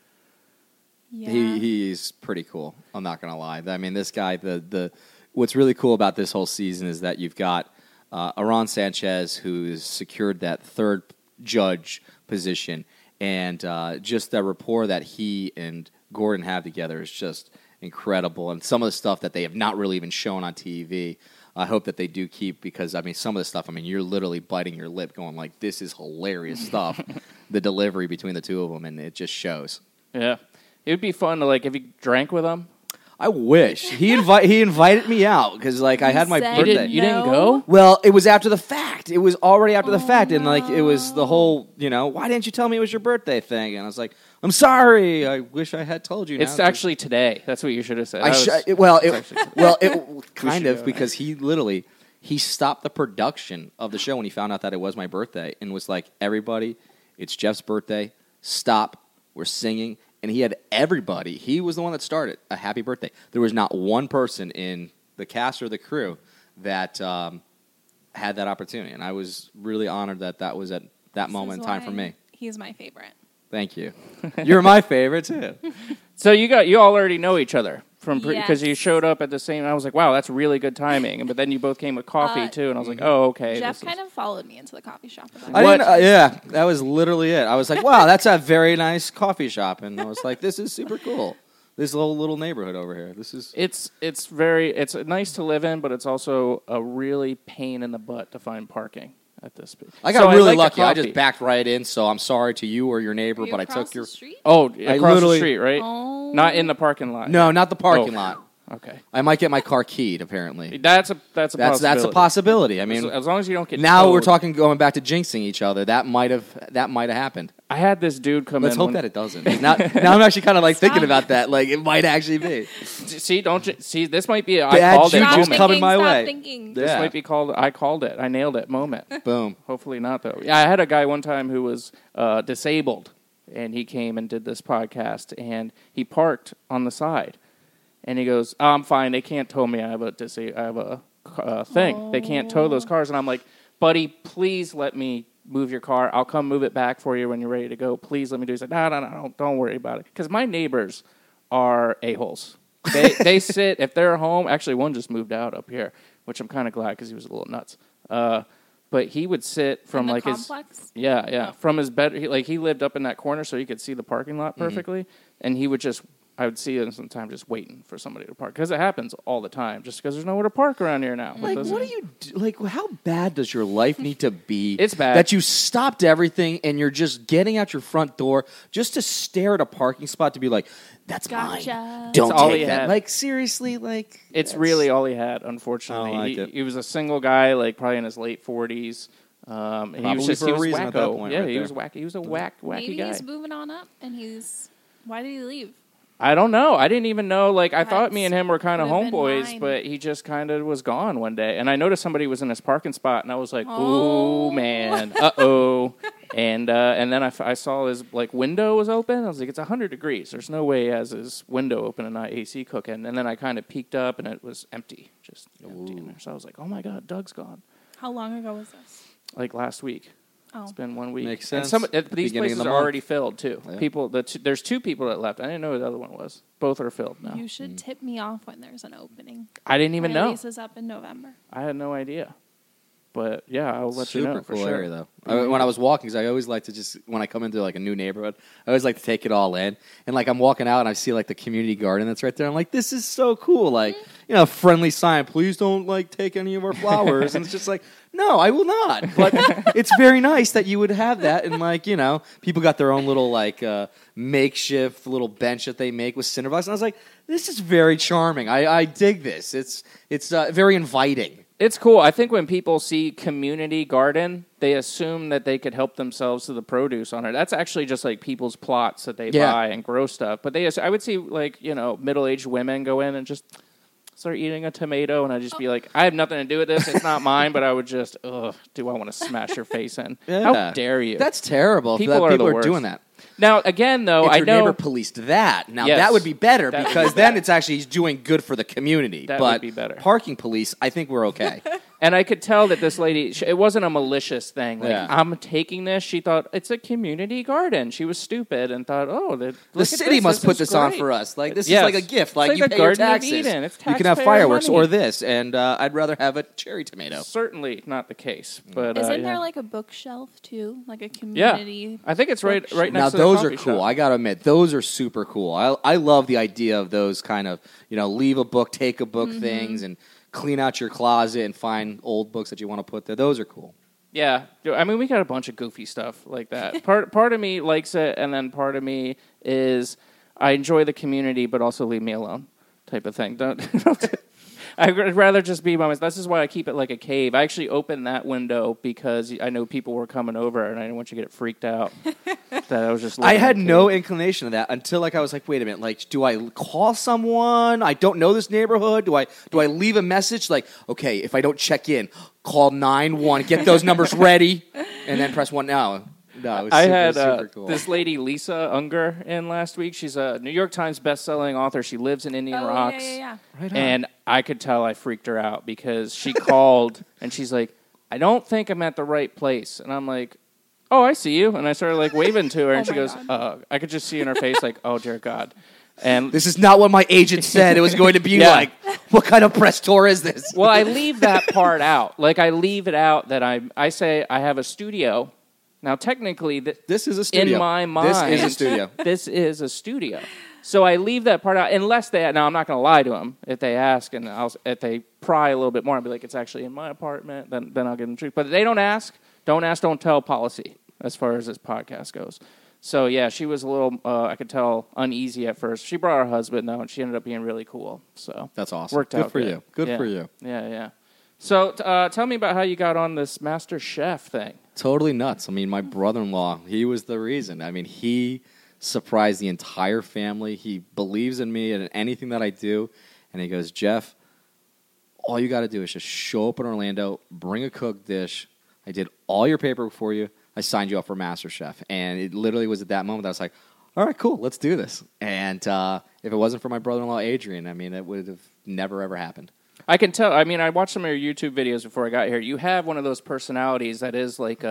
[SPEAKER 7] Yeah.
[SPEAKER 8] He he's pretty cool. I'm not gonna lie. I mean, this guy. The the what's really cool about this whole season is that you've got uh, Aaron Sanchez, who's secured that third judge position, and uh, just the rapport that he and Gordon have together is just incredible. And some of the stuff that they have not really even shown on T V. I hope that they do keep because I mean some of the stuff. I mean you're literally biting your lip, going like, "This is hilarious stuff." The delivery between the two of them, and it just shows.
[SPEAKER 6] Yeah, it would be fun to like if you drank with him.
[SPEAKER 8] I wish he invite he invited me out because like I had my
[SPEAKER 7] said
[SPEAKER 6] You
[SPEAKER 8] birthday.
[SPEAKER 6] didn't, you didn't
[SPEAKER 7] No.
[SPEAKER 6] go?
[SPEAKER 8] Well, it was after the fact. It was already after the
[SPEAKER 7] Oh,
[SPEAKER 8] fact, and like it was the whole you know why didn't you tell me it was your birthday thing? And I was like, I'm sorry. I wish I had told you. now,
[SPEAKER 6] It's
[SPEAKER 8] 'cause
[SPEAKER 6] actually today. That's what you should have said.
[SPEAKER 8] I
[SPEAKER 6] That
[SPEAKER 8] sh-
[SPEAKER 6] was-
[SPEAKER 8] it, well, it,
[SPEAKER 6] it's actually-
[SPEAKER 8] well, it kind
[SPEAKER 6] should
[SPEAKER 8] of
[SPEAKER 6] go.
[SPEAKER 8] because he literally he stopped the production of the show when he found out that it was my birthday and was like, everybody, it's Jeff's birthday. Stop. We're singing. And he had everybody. He was the one that started a happy birthday. There was not one person in the cast or the crew that um, had that opportunity, and I was really honored that that was at that
[SPEAKER 7] This
[SPEAKER 8] moment
[SPEAKER 7] is
[SPEAKER 8] in time for
[SPEAKER 7] why
[SPEAKER 8] me.
[SPEAKER 7] He's my favorite.
[SPEAKER 8] Thank you. You're my favorite too.
[SPEAKER 6] So you got you all already know each other from because
[SPEAKER 7] Yes.
[SPEAKER 6] you showed up at the same. I was like, wow, that's really good timing. But then you both came with coffee
[SPEAKER 7] Uh,
[SPEAKER 6] too, and I was like, oh, okay.
[SPEAKER 7] Jeff
[SPEAKER 6] this
[SPEAKER 7] kind
[SPEAKER 6] is-
[SPEAKER 7] of followed me into the coffee shop. About
[SPEAKER 8] I
[SPEAKER 6] What?
[SPEAKER 8] didn't, uh, yeah, that was literally it. I was like, wow, that's a very nice coffee shop, and I was like, this is super cool. This little little neighborhood over here. This is
[SPEAKER 6] It's it's very it's nice to live in, but it's also a really pain in the butt to find parking at this. Sp-
[SPEAKER 8] I got
[SPEAKER 6] So
[SPEAKER 8] really
[SPEAKER 6] like the
[SPEAKER 8] lucky. I
[SPEAKER 6] coffee.
[SPEAKER 8] just backed right in, so I'm sorry to you or your neighbor,
[SPEAKER 7] Are you
[SPEAKER 8] but I
[SPEAKER 7] across
[SPEAKER 8] took your
[SPEAKER 7] the street?
[SPEAKER 6] Oh,
[SPEAKER 8] I
[SPEAKER 6] across the
[SPEAKER 8] literally-
[SPEAKER 6] street, right?
[SPEAKER 7] Oh.
[SPEAKER 6] Not in the parking lot.
[SPEAKER 8] no, not the parking
[SPEAKER 6] Oh.
[SPEAKER 8] lot.
[SPEAKER 6] Okay,
[SPEAKER 8] I might get my car keyed. Apparently,
[SPEAKER 6] that's a that's a
[SPEAKER 8] that's that's a possibility. I
[SPEAKER 6] As,
[SPEAKER 8] mean,
[SPEAKER 6] as long as you don't get
[SPEAKER 8] now we're
[SPEAKER 6] towed.
[SPEAKER 8] talking going back to jinxing each other. That might have that might have happened.
[SPEAKER 6] I had this dude come
[SPEAKER 8] Let's
[SPEAKER 6] in.
[SPEAKER 8] hope
[SPEAKER 6] one-
[SPEAKER 8] that it doesn't. Now, now I'm actually kind of like thinking about that. Like it might actually be.
[SPEAKER 6] See, don't you, see. This might be. A,
[SPEAKER 8] Bad
[SPEAKER 6] I called it.
[SPEAKER 8] juju
[SPEAKER 7] Stop
[SPEAKER 8] just
[SPEAKER 6] Moment.
[SPEAKER 8] coming
[SPEAKER 7] thinking,
[SPEAKER 8] my
[SPEAKER 7] stop
[SPEAKER 8] way.
[SPEAKER 7] thinking.
[SPEAKER 6] This
[SPEAKER 8] Yeah.
[SPEAKER 6] might be called. I called it. I nailed it. Moment.
[SPEAKER 8] Boom.
[SPEAKER 6] Hopefully not though. Yeah, I had a guy one time who was uh, disabled, and he came and did this podcast, and he parked on the side, and he goes, oh, "I'm fine. They can't tow me. I have a disa- I have a uh, thing. They can't tow those cars." And I'm like, "Buddy, please let me move your car. I'll come move it back for you when you're ready to go. Please let me do it. He's like, no, no, no, don't, don't worry about it. Because my neighbors are a-holes. They, they sit, if they're home, actually one just moved out up here, which I'm kind of glad because he was a little nuts. Uh, but he would sit from
[SPEAKER 7] In the
[SPEAKER 6] like
[SPEAKER 7] complex?
[SPEAKER 6] his, yeah, yeah,
[SPEAKER 7] Oh.
[SPEAKER 6] from his bed. He, like he lived up in that corner so he could see the parking lot
[SPEAKER 8] Mm-hmm.
[SPEAKER 6] perfectly. And he would just, I would see him sometimes just waiting for somebody to park. Because it happens all the time, just because there's nowhere to park around here now.
[SPEAKER 8] Like,
[SPEAKER 6] It doesn't-
[SPEAKER 8] what do you do? Like, how bad does your life need to be?
[SPEAKER 6] It's bad.
[SPEAKER 8] that you stopped everything and you're just getting out your front door just to stare at a parking spot to be like, "That's
[SPEAKER 7] Gotcha.
[SPEAKER 8] mine. Don't
[SPEAKER 6] It's all
[SPEAKER 8] take
[SPEAKER 6] he
[SPEAKER 8] that."
[SPEAKER 6] had.
[SPEAKER 8] Like, seriously, like
[SPEAKER 6] It's
[SPEAKER 8] that's-
[SPEAKER 6] really all he had, unfortunately.
[SPEAKER 8] I don't like
[SPEAKER 6] he,
[SPEAKER 8] it.
[SPEAKER 6] he was a single guy, like probably in his late forties. Um, and he
[SPEAKER 8] Probably
[SPEAKER 6] was just
[SPEAKER 8] for
[SPEAKER 6] he
[SPEAKER 8] a
[SPEAKER 6] was
[SPEAKER 8] reason
[SPEAKER 6] wacko.
[SPEAKER 8] at that point
[SPEAKER 6] yeah,
[SPEAKER 8] right
[SPEAKER 6] he
[SPEAKER 8] there.
[SPEAKER 6] was wacky. He was a whack wacky
[SPEAKER 7] Maybe
[SPEAKER 6] guy.
[SPEAKER 7] he's moving on up, and he's. Why did he leave?
[SPEAKER 6] I don't know. I didn't even know. Like I thought
[SPEAKER 7] That's-
[SPEAKER 6] me and him were kind of
[SPEAKER 7] could've been
[SPEAKER 6] homeboys,
[SPEAKER 7] mine.
[SPEAKER 6] but he just kind of was gone one day. And I noticed somebody was in his parking spot, and I was like,
[SPEAKER 7] Oh.
[SPEAKER 6] "Ooh, man, uh oh." And uh, and then I, f- I saw his like window was open. I was like, "It's a hundred degrees. There's no way he has his window open and not A C cooking." And then I kind of peeked up, and it was empty, just empty in there. So I was like, "Oh my god, Doug's gone."
[SPEAKER 7] How long ago was this?
[SPEAKER 6] Like last week.
[SPEAKER 7] Oh.
[SPEAKER 6] It's been one week.
[SPEAKER 8] Makes
[SPEAKER 6] And
[SPEAKER 8] sense.
[SPEAKER 6] some, uh, these
[SPEAKER 8] Beginning of
[SPEAKER 6] places
[SPEAKER 8] the
[SPEAKER 6] are
[SPEAKER 8] month.
[SPEAKER 6] already filled too.
[SPEAKER 8] Yeah.
[SPEAKER 6] People, the two, there's two people that left. I didn't know who the other one was. Both are filled now.
[SPEAKER 7] You should tip me off when there's an opening.
[SPEAKER 6] I didn't even
[SPEAKER 7] My
[SPEAKER 6] know.
[SPEAKER 7] lease is up in November.
[SPEAKER 6] I had no idea. But yeah, I'll let
[SPEAKER 8] Super
[SPEAKER 6] you know for
[SPEAKER 8] cool
[SPEAKER 6] sure.
[SPEAKER 8] area though. I, when I was walking, because I always like to just when I come into like a new neighborhood, I always like to take it all in. And like I'm walking out and I see like the community garden that's right there. I'm like, this is so cool. Like you know, friendly sign. Please don't like take any of our flowers. And it's just like, no, I will not. But it's very nice that you would have that. And like you know, people got their own little like uh, makeshift little bench that they make with cinder blocks. And I was like, this is very charming. I, I dig this. It's it's uh, very inviting.
[SPEAKER 6] It's cool. I think when people see community garden, they assume that they could help themselves to the produce on it. That's actually just like people's plots that they
[SPEAKER 8] Yeah.
[SPEAKER 6] buy and grow stuff. But they, ass- I would see like you know middle-aged women go in and just start eating a tomato, and I'd just be like, I have nothing to do with this. It's not mine. But I would just, ugh, do I want to smash your face in?
[SPEAKER 8] Yeah.
[SPEAKER 6] How dare you?
[SPEAKER 8] That's terrible.
[SPEAKER 6] People
[SPEAKER 8] that
[SPEAKER 6] are
[SPEAKER 8] people
[SPEAKER 6] the
[SPEAKER 8] are
[SPEAKER 6] worst.
[SPEAKER 8] doing that.
[SPEAKER 6] Now again, though,
[SPEAKER 8] if
[SPEAKER 6] I
[SPEAKER 8] your
[SPEAKER 6] know
[SPEAKER 8] neighbor policed that, now
[SPEAKER 6] Yes.
[SPEAKER 8] that would be better
[SPEAKER 6] That would
[SPEAKER 8] because
[SPEAKER 6] be
[SPEAKER 8] then
[SPEAKER 6] better.
[SPEAKER 8] it's actually he's doing good for the community.
[SPEAKER 6] That
[SPEAKER 8] but
[SPEAKER 6] would be better.
[SPEAKER 8] Parking police, I think we're okay.
[SPEAKER 6] And I could tell that this lady, sh- it wasn't a malicious thing. Like,
[SPEAKER 8] Yeah.
[SPEAKER 6] I'm taking this. She thought, it's a community garden. She was stupid and thought, oh, the,
[SPEAKER 8] the city must put this on for us. Like this
[SPEAKER 6] Yes.
[SPEAKER 8] is like a gift.
[SPEAKER 6] It's
[SPEAKER 8] Like,
[SPEAKER 6] like
[SPEAKER 8] you
[SPEAKER 6] the
[SPEAKER 8] pay your
[SPEAKER 6] Garden of
[SPEAKER 8] taxes.
[SPEAKER 6] Eden. It's
[SPEAKER 8] you can have
[SPEAKER 6] taxpayer
[SPEAKER 8] fireworks
[SPEAKER 6] money.
[SPEAKER 8] or this, and uh, I'd rather have a cherry tomato.
[SPEAKER 6] Certainly not the case. But uh,
[SPEAKER 7] Isn't
[SPEAKER 6] yeah.
[SPEAKER 7] there like a bookshelf too, like a
[SPEAKER 6] Yeah,
[SPEAKER 7] community?
[SPEAKER 6] I think it's right right next
[SPEAKER 8] Now
[SPEAKER 6] to
[SPEAKER 8] those
[SPEAKER 6] the
[SPEAKER 8] are
[SPEAKER 6] coffee
[SPEAKER 8] cool.
[SPEAKER 6] shop.
[SPEAKER 8] I gotta admit, those are super cool. I I love the idea of those kind of you know leave a book, take a book
[SPEAKER 7] Mm-hmm.
[SPEAKER 8] things, and clean out your closet and find old books that you want to put there. Those are cool.
[SPEAKER 6] Yeah, I mean, we got a bunch of goofy stuff like that. part part of me likes it, and then part of me is I enjoy the community, but also leave me alone, type of thing. Don't. I'd rather just be by myself. This is why I keep it like a cave. I actually opened that window because I know people were coming over, and I didn't want you to get freaked out. that I was just.
[SPEAKER 8] I
[SPEAKER 6] living
[SPEAKER 8] had
[SPEAKER 6] in a
[SPEAKER 8] no
[SPEAKER 6] cave.
[SPEAKER 8] inclination of that until like I was like, wait a minute, like do I call someone? I don't know this neighborhood. Do I do I leave a message like, okay, if I don't check in, call nine one, get those numbers ready, and then press one now. No, it was
[SPEAKER 6] I
[SPEAKER 8] super,
[SPEAKER 6] had uh,
[SPEAKER 8] super cool.
[SPEAKER 6] this lady Lisa Unger in last week. She's a New York Times best-selling author. She lives in Indian
[SPEAKER 7] Oh, yeah,
[SPEAKER 6] Rocks.
[SPEAKER 7] yeah, yeah.
[SPEAKER 8] Right on.
[SPEAKER 6] And I could tell I freaked her out because she called and she's like, I don't think I'm at the right place. And I'm like, oh, I see you. And I started like waving to her, and
[SPEAKER 7] Oh
[SPEAKER 6] she
[SPEAKER 7] my
[SPEAKER 6] goes,
[SPEAKER 7] God.
[SPEAKER 6] uh, I could just see in her face like, oh, dear God. And
[SPEAKER 8] This is not what my agent said it was going to be
[SPEAKER 6] Yeah.
[SPEAKER 8] like. What kind of press tour is this?
[SPEAKER 6] well, I leave that part out. Like I leave it out that I I say I have a studio. Now, technically, th-
[SPEAKER 8] This is a studio.
[SPEAKER 6] in my mind,
[SPEAKER 8] This is a studio.
[SPEAKER 6] This is a studio. So I leave that part out, unless they. Now I'm not going to lie to them if they ask, and I'll, if they pry a little bit more, I'll be like, "It's actually in my apartment." Then, then I'll give them the truth. But they don't ask. Don't ask. Don't tell. Policy as far as this podcast goes. So yeah, she was a little. Uh, I could tell uneasy at first. She brought her husband though, and she ended up being really cool. So
[SPEAKER 8] That's awesome.
[SPEAKER 6] worked
[SPEAKER 8] Good
[SPEAKER 6] out
[SPEAKER 8] for
[SPEAKER 6] good.
[SPEAKER 8] you. Good
[SPEAKER 6] Yeah.
[SPEAKER 8] for you.
[SPEAKER 6] Yeah, yeah. So uh, tell me about how you got on this Master Chef thing.
[SPEAKER 8] Totally nuts. I mean, my brother-in-law, he was the reason. I mean, he surprised the entire family. He believes in me and anything that I do. And he goes, Jeff, all you got to do is just show up in Orlando, bring a cooked dish. I did all your paperwork for you. I signed you up for MasterChef. And it literally was at that moment I was like, all right, cool, let's do this. And uh, if it wasn't for my brother-in-law, Adrian, I mean, it would have never, ever happened.
[SPEAKER 6] I can tell. I mean, I watched some of your YouTube videos before I got here. You have one of those personalities that is like a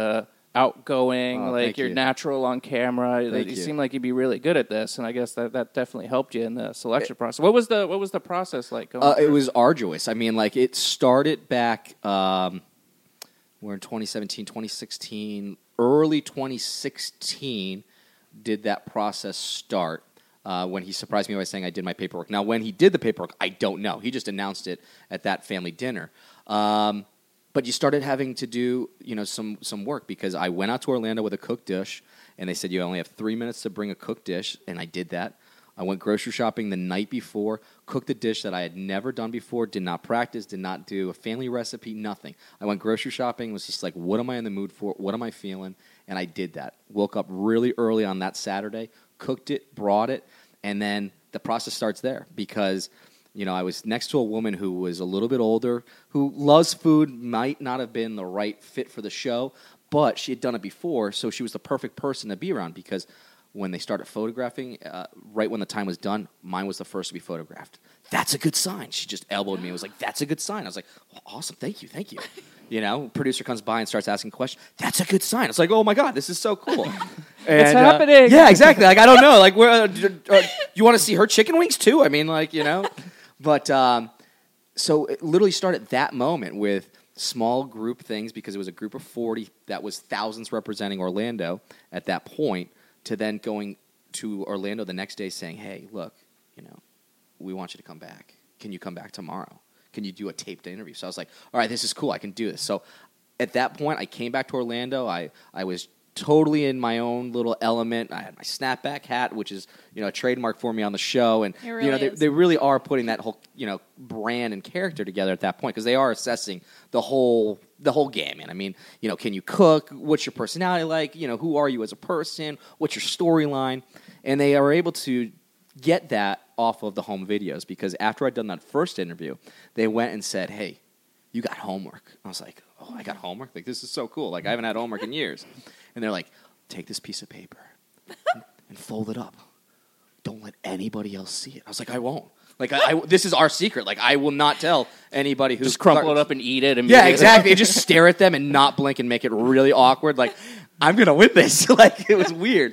[SPEAKER 6] outgoing,
[SPEAKER 8] Oh,
[SPEAKER 6] like
[SPEAKER 8] thank
[SPEAKER 6] you're
[SPEAKER 8] you.
[SPEAKER 6] natural on camera. Like,
[SPEAKER 8] Thank
[SPEAKER 6] you
[SPEAKER 8] you.
[SPEAKER 6] seem like you'd be really good at this, and I guess that, that definitely helped you in the selection process. What was the what was the process like? Going
[SPEAKER 8] Uh, it
[SPEAKER 6] through?
[SPEAKER 8] was arduous. I mean, like it started back. Um, we're in twenty seventeen, twenty sixteen, early twenty sixteen. Did that process start? Uh, when he surprised me by saying I did my paperwork. Now, when he did the paperwork, I don't know. He just announced it at that family dinner. Um, but you started having to do, you know, some some work because I went out to Orlando with a cooked dish, and they said you only have three minutes to bring a cooked dish, and I did that. I went grocery shopping the night before, cooked a dish that I had never done before, did not practice, did not do a family recipe, nothing. I went grocery shopping, was just like, what am I in the mood for? What am I feeling? And I did that. Woke up really early on that Saturday, cooked it, brought it, and then the process starts there because, you know, I was next to a woman who was a little bit older, who loves food, might not have been the right fit for the show, but she had done it before, so she was the perfect person to be around because when they started photographing, uh, right when the time was done, mine was the first to be photographed. That's a good sign. She just elbowed me and was like, that's a good sign. I was like, oh, awesome, thank you, thank you. You know, producer comes by and starts asking questions. That's a good sign. It's like, oh my God, this is so cool. And,
[SPEAKER 6] It's
[SPEAKER 8] uh,
[SPEAKER 6] happening.
[SPEAKER 8] yeah, exactly. Like, I don't know. Like, where, uh, d- uh, you want to see her chicken wings too? I mean, like, you know. But um, so it literally started that moment with small group things because it was a group of forty that was thousands representing Orlando at that point, to then going to Orlando the next day saying, hey, look, you know, we want you to come back. Can you come back tomorrow? Can you do a taped interview? So I was like, all right, this is cool. I can do this. So at that point, I came back to Orlando. I, I was totally in my own little element. I had my snapback hat, which is, you know, a trademark for me on the show. And,
[SPEAKER 7] It really
[SPEAKER 8] you know, they,
[SPEAKER 7] is.
[SPEAKER 8] they really are putting that whole, you know, brand and character together at that point because they are assessing the whole the whole gamut. I mean, you know, can you cook? What's your personality like? You know, who are you as a person? What's your storyline? And they are able to get that off of the home videos because after I'd done that first interview, they went and said, hey, you got homework. I was like, oh, I got homework? Like, this is so cool. Like, I haven't had homework in years. And they're like, take this piece of paper and, and fold it up. Don't let anybody else see it. I was like, I won't. Like, I, I, this is our secret. Like, I will not tell anybody who's...
[SPEAKER 6] Just crumple it up and eat it.
[SPEAKER 8] Yeah,
[SPEAKER 6] immediately.
[SPEAKER 8] exactly. Just stare at them and not blink and make it really awkward. Like, I'm going to win this. Like, it was weird.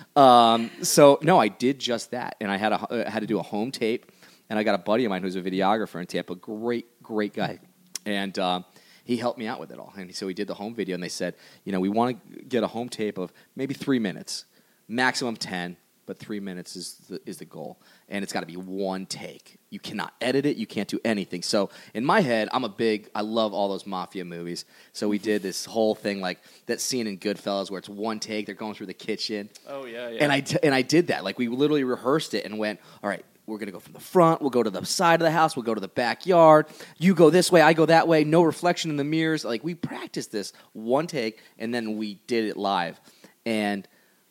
[SPEAKER 8] Um, so, no, I did just that. And I had, a, uh, had to do a home tape. And I got a buddy of mine who's a videographer in Tampa. Great, great guy. And um, he helped me out with it all. And so we did the home video. And they said, you know, we want to get a home tape of maybe three minutes, maximum ten. But three minutes is the, is the goal. And it's got to be one take. You cannot edit it. You can't do anything. So in my head, I'm a big, I love all those mafia movies. So we did this whole thing like that scene in Goodfellas where it's one take. They're going through the kitchen.
[SPEAKER 6] Oh, yeah, yeah.
[SPEAKER 8] And I, t- and I did that. Like we literally rehearsed it and went, all right, we're going to go from the front. We'll go to the side of the house. We'll go to the backyard. You go this way. I go that way. No reflection in the mirrors. Like we practiced this one take and then we did it live. And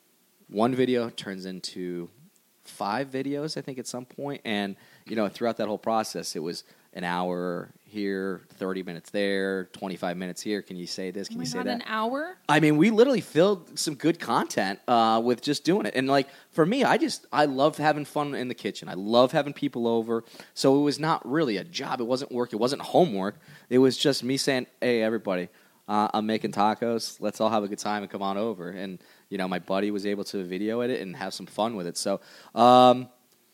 [SPEAKER 8] one video turns into five videos, I think, at some point. And, you know, throughout that whole process, it was an hour here, thirty minutes there, twenty-five minutes here. Can you say this? Can
[SPEAKER 7] Oh my
[SPEAKER 8] you say
[SPEAKER 7] God,
[SPEAKER 8] that?
[SPEAKER 7] an hour?
[SPEAKER 8] I mean, we literally filled some good content uh, with just doing it. And, like, for me, I just, I love having fun in the kitchen. I love having people over. So it was not really a job. It wasn't work. It wasn't homework. It was just me saying, hey, everybody, uh, I'm making tacos. Let's all have a good time and come on over. And, you know, my buddy was able to video edit and have some fun with it. So, um,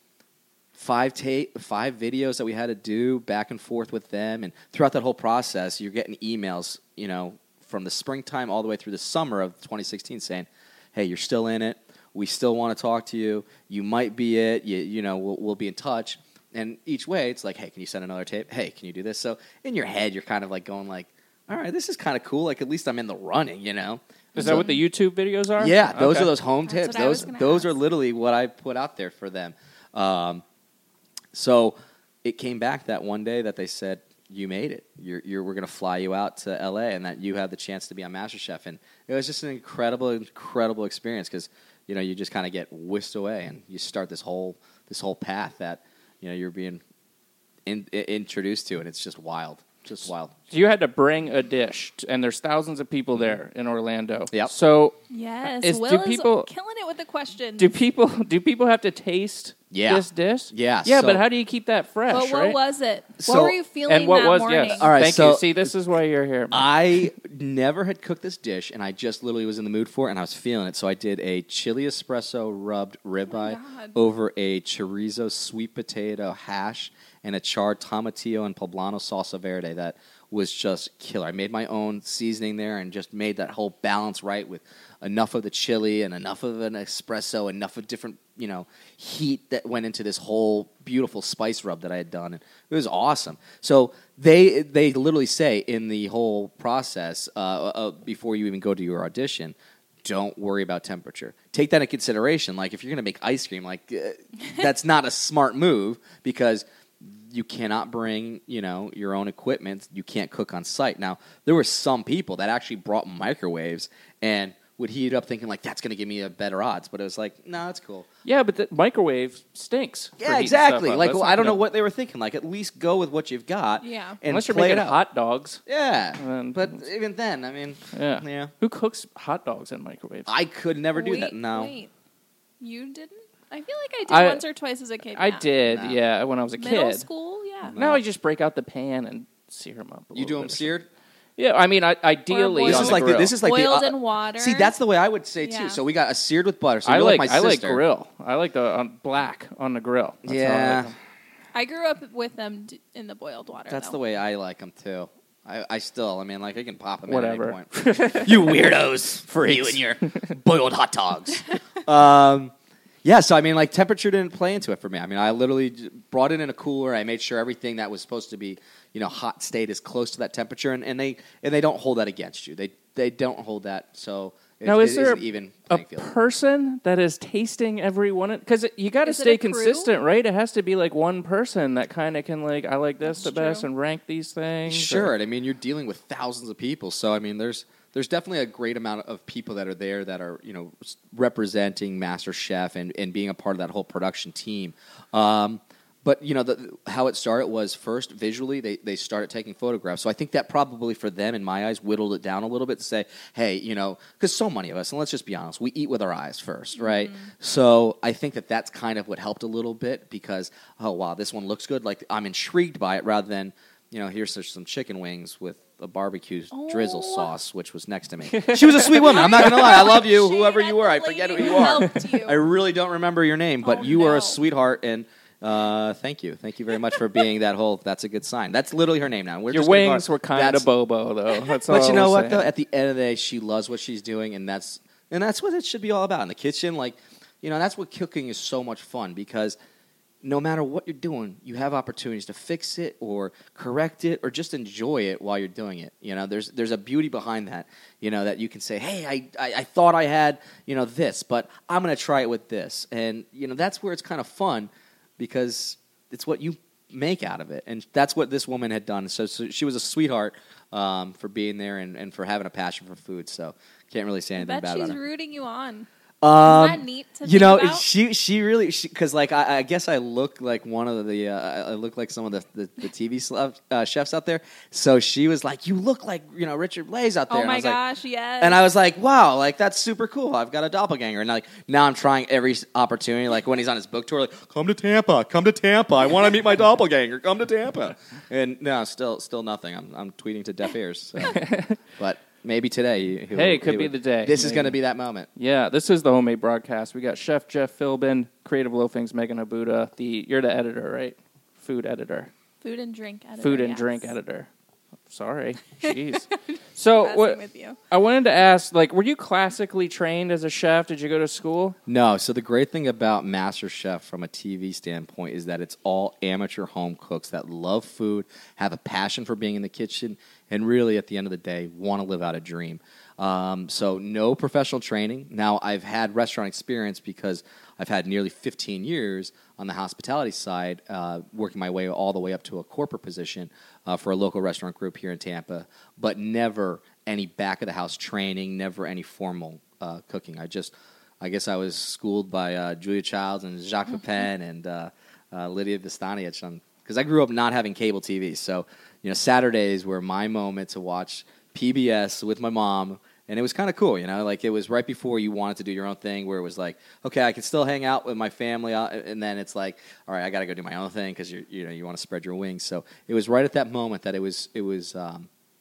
[SPEAKER 8] five ta- five videos that we had to do back and forth with them. And throughout that whole process, you're getting emails, you know, from the springtime all the way through the summer of twenty sixteen saying, hey, you're still in it. We still want to talk to you. You might be it. You, you know, we'll, we'll be in touch. And each way, it's like, hey, can you send another tape? Hey, can you do this? So in your head, you're kind of like going like, all right, this is kind of cool. Like, at least I'm in the running, you know?
[SPEAKER 6] Is
[SPEAKER 8] So-
[SPEAKER 6] that what the YouTube videos are?
[SPEAKER 8] Yeah, those
[SPEAKER 6] Okay.
[SPEAKER 8] are those home
[SPEAKER 7] That's
[SPEAKER 8] tips.
[SPEAKER 7] what I was
[SPEAKER 8] Those
[SPEAKER 7] gonna
[SPEAKER 8] those
[SPEAKER 7] ask.
[SPEAKER 8] are literally what I put out there for them. Um, so it came back that one day that they said, you made it. You're, you're, we're going to fly you out to L A and that you had the chance to be on MasterChef. And it was just an incredible, incredible experience because, you know, you just kind of get whisked away and you start this whole this whole path that, you know, you're being in, i- introduced to, and it's just wild. Just wild.
[SPEAKER 6] So you had to bring a dish, t- and there's thousands of people there in Orlando.
[SPEAKER 8] Yep.
[SPEAKER 6] So
[SPEAKER 7] Yes.
[SPEAKER 6] Is-
[SPEAKER 7] Will
[SPEAKER 6] do
[SPEAKER 7] is
[SPEAKER 6] people-
[SPEAKER 7] killing it with the question.
[SPEAKER 6] do people do people have to taste
[SPEAKER 8] Yeah.
[SPEAKER 6] this dish?
[SPEAKER 8] Yeah,
[SPEAKER 6] Yeah,
[SPEAKER 8] so-
[SPEAKER 6] but how do you keep that fresh,
[SPEAKER 7] but what
[SPEAKER 6] right?
[SPEAKER 7] was it?
[SPEAKER 8] So-
[SPEAKER 7] what were you feeling
[SPEAKER 6] and what
[SPEAKER 7] that
[SPEAKER 6] was
[SPEAKER 7] morning?
[SPEAKER 6] yes?
[SPEAKER 8] All right,
[SPEAKER 6] Thank
[SPEAKER 8] so-
[SPEAKER 6] you. See, this is why you're here.
[SPEAKER 8] I never had cooked this dish, and I just literally was in the mood for it, and I was feeling it. So I did a chili espresso rubbed ribeye
[SPEAKER 7] God.
[SPEAKER 8] over a chorizo sweet potato hash and a charred tomatillo and poblano salsa verde that was just killer. I made my own seasoning there and just made that whole balance right with enough of the chili and enough of an espresso, enough of different, you know, heat that went into this whole beautiful spice rub that I had done. And it was awesome. So they they literally say in the whole process, uh, uh, before you even go to your audition, don't worry about temperature. Take that into consideration. Like, if you're going to make ice cream, like, uh, that's not a smart move because you cannot bring, you know, your own equipment. You can't cook on site. Now, there were some people that actually brought microwaves and would heat it up thinking, like, that's going to give me a better odds. But it was like, no, it's cool.
[SPEAKER 6] Yeah, but the microwave stinks. for
[SPEAKER 8] Yeah,
[SPEAKER 6] heating
[SPEAKER 8] exactly.
[SPEAKER 6] stuff up.
[SPEAKER 8] Like,
[SPEAKER 6] That's
[SPEAKER 8] well,
[SPEAKER 6] not
[SPEAKER 8] I don't know
[SPEAKER 6] gonna-
[SPEAKER 8] what they were thinking. Like, at least go with what you've got.
[SPEAKER 7] Yeah.
[SPEAKER 8] And
[SPEAKER 6] Unless you're
[SPEAKER 8] play
[SPEAKER 6] making
[SPEAKER 8] it out.
[SPEAKER 6] hot dogs.
[SPEAKER 8] Yeah.
[SPEAKER 6] then-
[SPEAKER 8] but even then, I mean,
[SPEAKER 6] Yeah.
[SPEAKER 8] yeah.
[SPEAKER 6] Who cooks hot dogs in microwaves?
[SPEAKER 8] I could never do
[SPEAKER 7] wait,
[SPEAKER 8] that. No.
[SPEAKER 7] Wait. You didn't? I feel like I did
[SPEAKER 6] I-
[SPEAKER 7] once or twice as a kid.
[SPEAKER 6] I
[SPEAKER 7] yeah.
[SPEAKER 6] did,
[SPEAKER 8] No.
[SPEAKER 6] yeah, when I was a
[SPEAKER 7] Middle
[SPEAKER 6] kid.
[SPEAKER 7] school, yeah.
[SPEAKER 6] Now I just break out the pan and sear them up. A
[SPEAKER 8] You
[SPEAKER 6] little
[SPEAKER 8] do them
[SPEAKER 6] bit or
[SPEAKER 8] seared?
[SPEAKER 6] Yeah, I mean, I, ideally,
[SPEAKER 7] boiled.
[SPEAKER 8] This
[SPEAKER 6] on
[SPEAKER 8] is
[SPEAKER 6] the
[SPEAKER 8] like the,
[SPEAKER 6] grill.
[SPEAKER 8] this is like
[SPEAKER 7] Boiled
[SPEAKER 8] the, uh,
[SPEAKER 7] in water.
[SPEAKER 8] See, that's the way I would say
[SPEAKER 7] Yeah.
[SPEAKER 8] too. So we got a seared with butter. So
[SPEAKER 6] I
[SPEAKER 8] you're
[SPEAKER 6] like,
[SPEAKER 8] like my
[SPEAKER 6] I like
[SPEAKER 8] sister.
[SPEAKER 6] grill. I like the um, black on the grill. That's how I like
[SPEAKER 8] Yeah,
[SPEAKER 6] 'em.
[SPEAKER 7] I grew up with them d- in the boiled water.
[SPEAKER 8] that's
[SPEAKER 7] though.
[SPEAKER 8] the way I like them too. I, I still, I mean, like I can pop them
[SPEAKER 6] Whatever.
[SPEAKER 8] at any point. You weirdos for you and your boiled hot dogs. um, yeah, so I mean, like temperature didn't play into it for me. I mean, I literally j- brought it in a cooler. I made sure everything that was supposed to be, you know, hot stayed as close to that temperature, and, and they and they don't hold that against you. They they don't hold that. So it,
[SPEAKER 6] Now, is
[SPEAKER 8] it
[SPEAKER 6] there
[SPEAKER 8] an even
[SPEAKER 6] a
[SPEAKER 8] playing field.
[SPEAKER 6] person that is tasting every one? Because you got to
[SPEAKER 7] Is it
[SPEAKER 6] stay
[SPEAKER 7] a crew?
[SPEAKER 6] consistent, right? It has to be like one person that kind of can like, I like this
[SPEAKER 7] That's
[SPEAKER 6] the best
[SPEAKER 7] true.
[SPEAKER 6] and rank these things.
[SPEAKER 8] Sure,
[SPEAKER 6] or-
[SPEAKER 8] and I mean you're dealing with thousands of people, so I mean there's there's definitely a great amount of people that are there that are you know s- representing Master Chef and, and being a part of that whole production team. Um, but you know the, how it started was first visually they they started taking photographs, so I think that probably for them in my eyes whittled it down a little bit to say, hey, you know, because so many of us, and let's just be honest, we eat with our eyes first, right? So I think that that's kind of what helped a little bit because oh wow, this one looks good, like I'm intrigued by it rather than you know, here's just some chicken wings with a barbecue drizzle
[SPEAKER 7] Oh.
[SPEAKER 8] sauce, which was next to me. She was a sweet woman. I'm not going to lie. I love you,
[SPEAKER 7] Shade
[SPEAKER 8] whoever
[SPEAKER 7] at
[SPEAKER 8] you were.
[SPEAKER 7] the
[SPEAKER 8] I forget who
[SPEAKER 7] lady
[SPEAKER 8] you
[SPEAKER 7] who
[SPEAKER 8] are.
[SPEAKER 7] helped you.
[SPEAKER 8] I really don't remember your name, but
[SPEAKER 7] Oh,
[SPEAKER 8] you are
[SPEAKER 7] no.
[SPEAKER 8] a sweetheart, and uh, thank you. Thank you very much for being that whole, that's a good sign. That's literally her name now. We're
[SPEAKER 6] Your
[SPEAKER 8] just gonna call
[SPEAKER 6] wings
[SPEAKER 8] her-
[SPEAKER 6] were kind
[SPEAKER 8] that's-
[SPEAKER 6] of bobo, though. That's all
[SPEAKER 8] But you
[SPEAKER 6] I
[SPEAKER 8] know
[SPEAKER 6] was
[SPEAKER 8] what,
[SPEAKER 6] saying.
[SPEAKER 8] though? At the end of the day, she loves what she's doing, and that's and that's what it should be all about in the kitchen. Like, you know, that's what cooking is so much fun because no matter what you're doing, you have opportunities to fix it or correct it or just enjoy it while you're doing it. You know, there's there's a beauty behind that. You know, that you can say, hey, I I, I thought I had you know this, but I'm going to try it with this, and you know that's where it's kind of fun because it's what you make out of it, and that's what this woman had done. So, so she was a sweetheart um, for being there and, and for having a passion for food. So can't really say
[SPEAKER 7] I
[SPEAKER 8] anything
[SPEAKER 7] bet
[SPEAKER 8] bad
[SPEAKER 7] she's
[SPEAKER 8] about her.
[SPEAKER 7] rooting you on.
[SPEAKER 8] Um,
[SPEAKER 7] Isn't that neat to
[SPEAKER 8] you
[SPEAKER 7] think
[SPEAKER 8] know,
[SPEAKER 7] about?
[SPEAKER 8] she she really because like I, I guess I look like one of the uh, I look like some of the the, the T V sl- uh, chefs out there. So she was like, "You look like you know Richard Blaze out there."
[SPEAKER 7] Oh
[SPEAKER 8] and I
[SPEAKER 7] my
[SPEAKER 8] was like-
[SPEAKER 7] gosh, yes.
[SPEAKER 8] and I was like, "Wow, like that's super cool. I've got a doppelganger." And like now I'm trying every s- opportunity. Like when he's on his book tour, like, "Come to Tampa, come to Tampa. I want to meet my doppelganger. Come to Tampa." And no, still still nothing. I'm I'm tweeting to deaf ears. So. But maybe today. he-
[SPEAKER 6] Hey, it could
[SPEAKER 8] he
[SPEAKER 6] be
[SPEAKER 8] would-
[SPEAKER 6] the day.
[SPEAKER 8] This is
[SPEAKER 6] Maybe.
[SPEAKER 8] going to be that moment.
[SPEAKER 6] Yeah, this is the homemade broadcast. We got Chef Jeff Philbin, Creative Loafings, Megan Abuda. The you're the editor, right? Food editor,
[SPEAKER 7] Food and drink editor.
[SPEAKER 6] food and
[SPEAKER 7] yes.
[SPEAKER 6] drink editor. Sorry, jeez. So
[SPEAKER 7] Messing
[SPEAKER 6] what?
[SPEAKER 7] with you.
[SPEAKER 6] I wanted to ask, like, were you classically trained as a chef? Did you go to school?
[SPEAKER 8] No, so the great thing about MasterChef from a T V standpoint is that it's all amateur home cooks that love food, have a passion for being in the kitchen, and really, at the end of the day, want to live out a dream. Um, so no professional training. Now, I've had restaurant experience because I've had nearly fifteen years on the hospitality side, uh, working my way all the way up to a corporate position uh, for a local restaurant group here in Tampa, but never any back-of-the-house training, never any formal uh, cooking. I just, I guess I was schooled by uh, Julia Childs and Jacques Pepin and uh, uh, Lydia Vistanic, because I grew up not having cable T V. So, you know, Saturdays were my moment to watch P B S with my mom, and it was kind of cool, you know, like it was right before you wanted to do your own thing where it was like, okay, I can still hang out with my family, uh, and then it's like, all right, I got to go do my own thing because you you know you want to spread your wings. So it was right at that moment that it was it was um,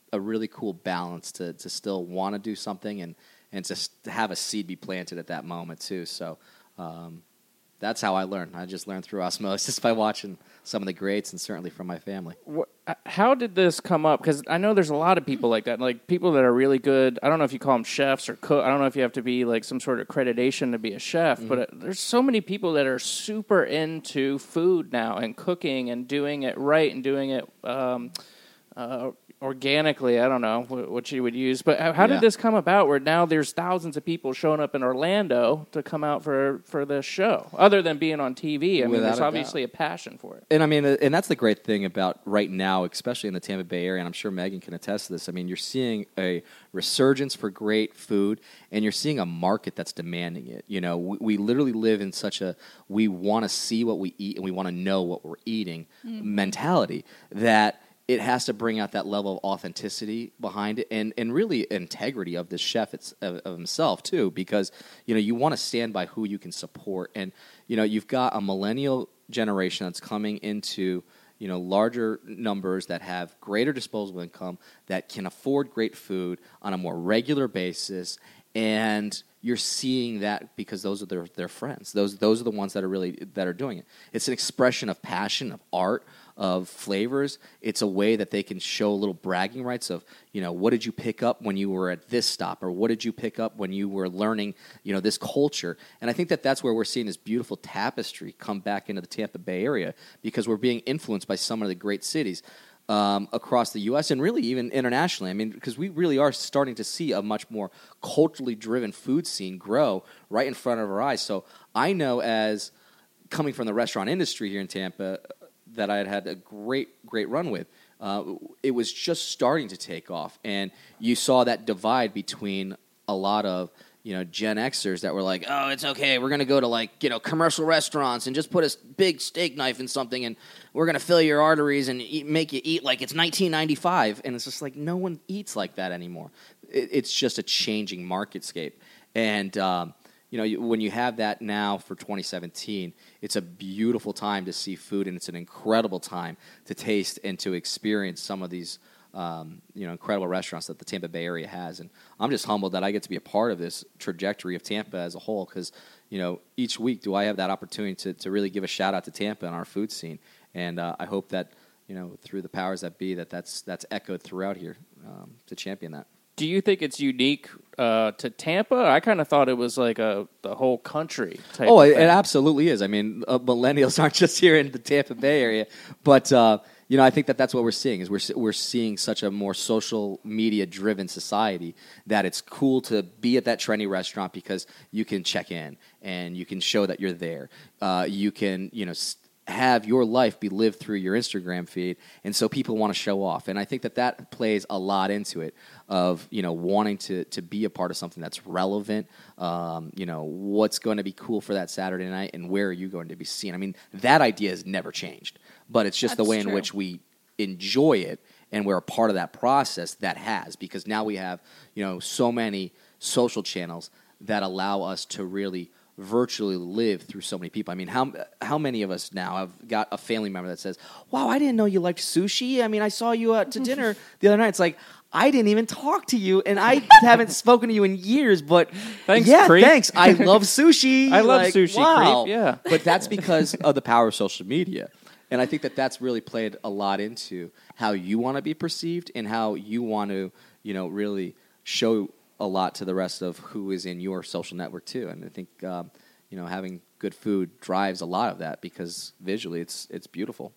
[SPEAKER 8] a really cool balance to to still want to do something and and to, s- to have a seed be planted at that moment too. So um, that's how I learned. I just learned through osmosis by watching some of the greats and certainly from my family.
[SPEAKER 6] Wh- How did this come up? Because I know there's a lot of people like that, like people that are really good. I don't know if you call them chefs or cook. I don't know if you have to be like some sort of accreditation to be a chef,
[SPEAKER 8] Mm-hmm.
[SPEAKER 6] but uh, there's so many people that are super into food now and cooking and doing it right and doing it um, uh, organically. I don't know wh- what you would use, but how, how
[SPEAKER 8] Yeah.
[SPEAKER 6] did this come about? Where now there's thousands of people showing up in Orlando to come out for for this show, other than being on T V. I mean,
[SPEAKER 8] Without
[SPEAKER 6] there's
[SPEAKER 8] a doubt.
[SPEAKER 6] obviously a passion for it.
[SPEAKER 8] And I mean, uh, and that's the great thing about right now, especially in the Tampa Bay area, and I'm sure Megan can attest to this. I mean, you're seeing a resurgence for great food, and you're seeing a market that's demanding it. You know, we, we literally live in such a we want to see what we eat and we want to know what we're eating mentality that it has to bring out that level of authenticity behind it and, and really integrity of the chef it's, of, of himself too, because you know you want to stand by who you can support, and you know you've got a millennial generation that's coming into you know larger numbers that have greater disposable income that can afford great food on a more regular basis, and you're seeing that because those are their their friends. Those those are the ones that are really that are doing it. It's an expression of passion, of art, of flavors. It's a way that they can show little bragging rights of, you know, what did you pick up when you were at this stop, or what did you pick up when you were learning, you know, this culture. And I think that that's where we're seeing this beautiful tapestry come back into the Tampa Bay area because we're being influenced by some of the great cities um, across the U S and really even internationally. I mean, because we really are starting to see a much more culturally driven food scene grow right in front of our eyes. So I know, as coming from the restaurant industry here in Tampa, that I had had a great, great run with. Uh, it was just starting to take off, and you saw that divide between a lot of you know Gen Xers that were like, "Oh, it's okay, we're going to go to like you know commercial restaurants and just put a s- big steak knife in something, and we're going to fill your arteries and eat, make you eat like it's nineteen ninety-five." And it's just like no one eats like that anymore. It, it's just a changing marketscape, and um, you know, you, when you have that now for twenty seventeen, it's a beautiful time to see food, and it's an incredible time to taste and to experience some of these, um, you know, incredible restaurants that the Tampa Bay area has. And I'm just humbled that I get to be a part of this trajectory of Tampa as a whole, because, you know, each week do I have that opportunity to, to really give a shout out to Tampa and our food scene. And uh, I hope that, you know, through the powers that be, that that's, that's echoed throughout here um, to champion that.
[SPEAKER 6] Do you think it's unique uh, to Tampa? I kind of thought it was like a the whole country type
[SPEAKER 8] Oh,
[SPEAKER 6] of
[SPEAKER 8] it,
[SPEAKER 6] thing.
[SPEAKER 8] it absolutely is. I mean, uh, millennials aren't just here in the Tampa Bay area, but uh, you know, I think that that's what we're seeing is we're we're seeing such a more social media driven society that it's cool to be at that trendy restaurant because you can check in and you can show that you're there. Uh, you can you know. St- have your life be lived through your Instagram feed, and so people want to show off. And I think that that plays a lot into it of, you know, wanting to to be a part of something that's relevant, um, you know, what's going to be cool for that Saturday night and where are you going to be seen. I mean, that idea has never changed, but it's just
[SPEAKER 7] That's
[SPEAKER 8] the way in
[SPEAKER 7] true.
[SPEAKER 8] which we enjoy it and we're a part of that process that has, because now we have, you know, so many social channels that allow us to really virtually live through so many people. I mean, how how many of us now have got a family member that says, "Wow, I didn't know you liked sushi. I mean, I saw you out to dinner the other night." It's like, I didn't even talk to you, and I haven't spoken to you in years, but
[SPEAKER 6] Thanks,
[SPEAKER 8] yeah,
[SPEAKER 6] creep.
[SPEAKER 8] thanks. I love sushi.
[SPEAKER 6] I love
[SPEAKER 8] Like,
[SPEAKER 6] sushi,
[SPEAKER 8] wow.
[SPEAKER 6] creep, yeah.
[SPEAKER 8] But that's because of the power of social media. And I think that that's really played a lot into how you want to be perceived and how you want to, you know, really show a lot to the rest of who is in your social network too. And I think, um, you know, having good food drives a lot of that because visually it's it's beautiful.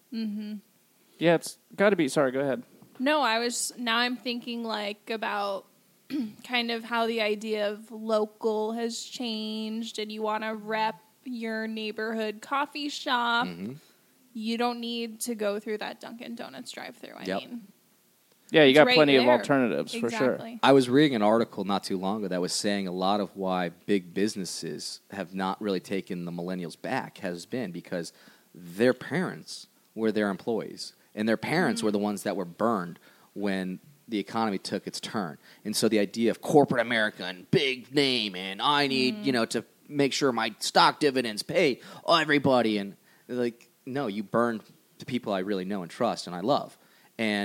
[SPEAKER 6] Yeah, it's got to be. Sorry, go ahead.
[SPEAKER 7] No, I was now I'm thinking like about kind of how the idea of local has changed, and you want to rep your neighborhood coffee shop.
[SPEAKER 8] Mm-hmm.
[SPEAKER 7] You don't need to go through that Dunkin' Donuts drive-through. I
[SPEAKER 8] Yep.
[SPEAKER 7] mean,
[SPEAKER 6] Yeah, you
[SPEAKER 7] It's
[SPEAKER 6] got
[SPEAKER 7] right
[SPEAKER 6] plenty of
[SPEAKER 7] there.
[SPEAKER 6] alternatives for sure.
[SPEAKER 7] exactly.
[SPEAKER 8] I was reading an article not too long ago that was saying a lot of why big businesses have not really taken the millennials back has been because their parents were their employees, and their parents were the ones that were burned when the economy took its turn. And so the idea of corporate America and big name, and I need, you know, to make sure my stock dividends pay everybody, and like, no, you burned the people I really know and trust and I love. And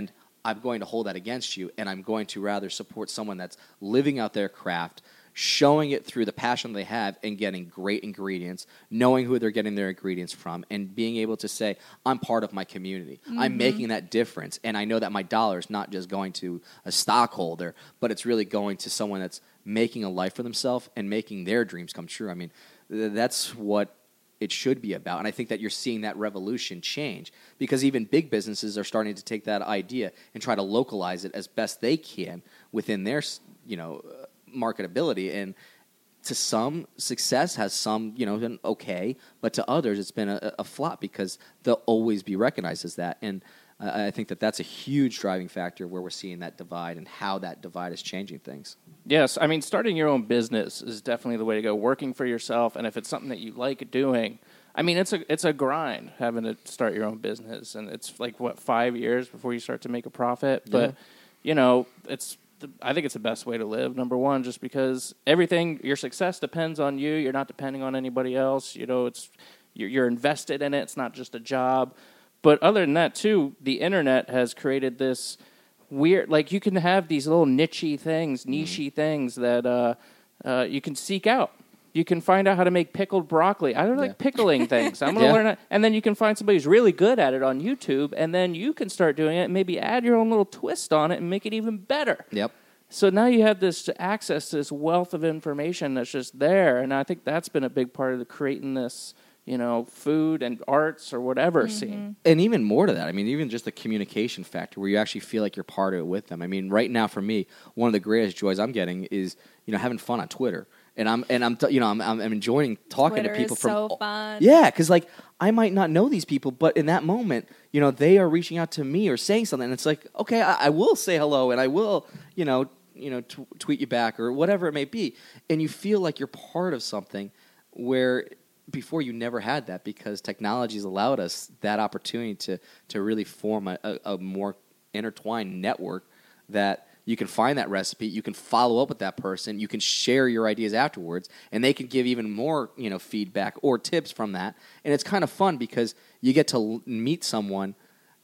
[SPEAKER 8] I'm going to hold that against you, and I'm going to rather support someone that's living out their craft, showing it through the passion they have and getting great ingredients, knowing who they're getting their ingredients from, and being able to say, I'm part of my community. Mm-hmm. I'm making that difference, and I know that my dollar is not just going to a stockholder, but it's really going to someone that's making a life for themselves and making their dreams come true. I mean, th- that's what it should be about, and I think that you're seeing that revolution change because even big businesses are starting to take that idea and try to localize it as best they can within their, you know, marketability. And to some, success has some, you know, been okay, but to others, it's been a, a flop because they'll always be recognized as that. And uh, I think that that's a huge driving factor where we're seeing that divide and how that divide is changing things.
[SPEAKER 6] Yes, I mean, starting your own business is definitely the way to go. Working for yourself, and if it's something that you like doing, I mean, it's a it's a grind having to start your own business, and it's like what five years before you start to make a profit. But
[SPEAKER 8] Yeah.
[SPEAKER 6] you know, it's the, I think it's the best way to live. Number one, just because everything, your success depends on you. You're not depending on anybody else. You know, it's you're, you're invested in it. It's not just a job. But other than that, too, the internet has created this weird, like you can have these little niche-y things, niche-y mm. things that uh, uh, you can seek out. You can find out how to make pickled broccoli. I don't yeah. like pickling things. I'm going to yeah. learn it. And then you can find somebody who's really good at it on YouTube, and then you can start doing it and maybe add your own little twist on it and make it even better.
[SPEAKER 8] Yep.
[SPEAKER 6] So now you have this access to this wealth of information that's just there, and I think that's been a big part of the creating this, you know, food and arts or whatever mm-hmm. scene.
[SPEAKER 8] And even more to that, I mean, even just the communication factor where you actually feel like you're part of it with them. I mean, right now for me, one of the greatest joys I'm getting is, you know, having fun on Twitter. And I'm, and I'm, you know, I'm, I'm enjoying talking
[SPEAKER 7] Twitter
[SPEAKER 8] to people
[SPEAKER 7] is
[SPEAKER 8] from.
[SPEAKER 7] so fun.
[SPEAKER 8] Yeah, because like I might not know these people, but in that moment, you know, they are reaching out to me or saying something, and it's like, okay, I, I will say hello, and I will, you know, you know, t- tweet you back or whatever it may be, and you feel like you're part of something where before you never had that because technology has allowed us that opportunity to to really form a, a, a more intertwined network that. You can find that recipe. You can follow up with that person. You can share your ideas afterwards, and they can give even more, you know, feedback or tips from that. And it's kind of fun because you get to l- meet someone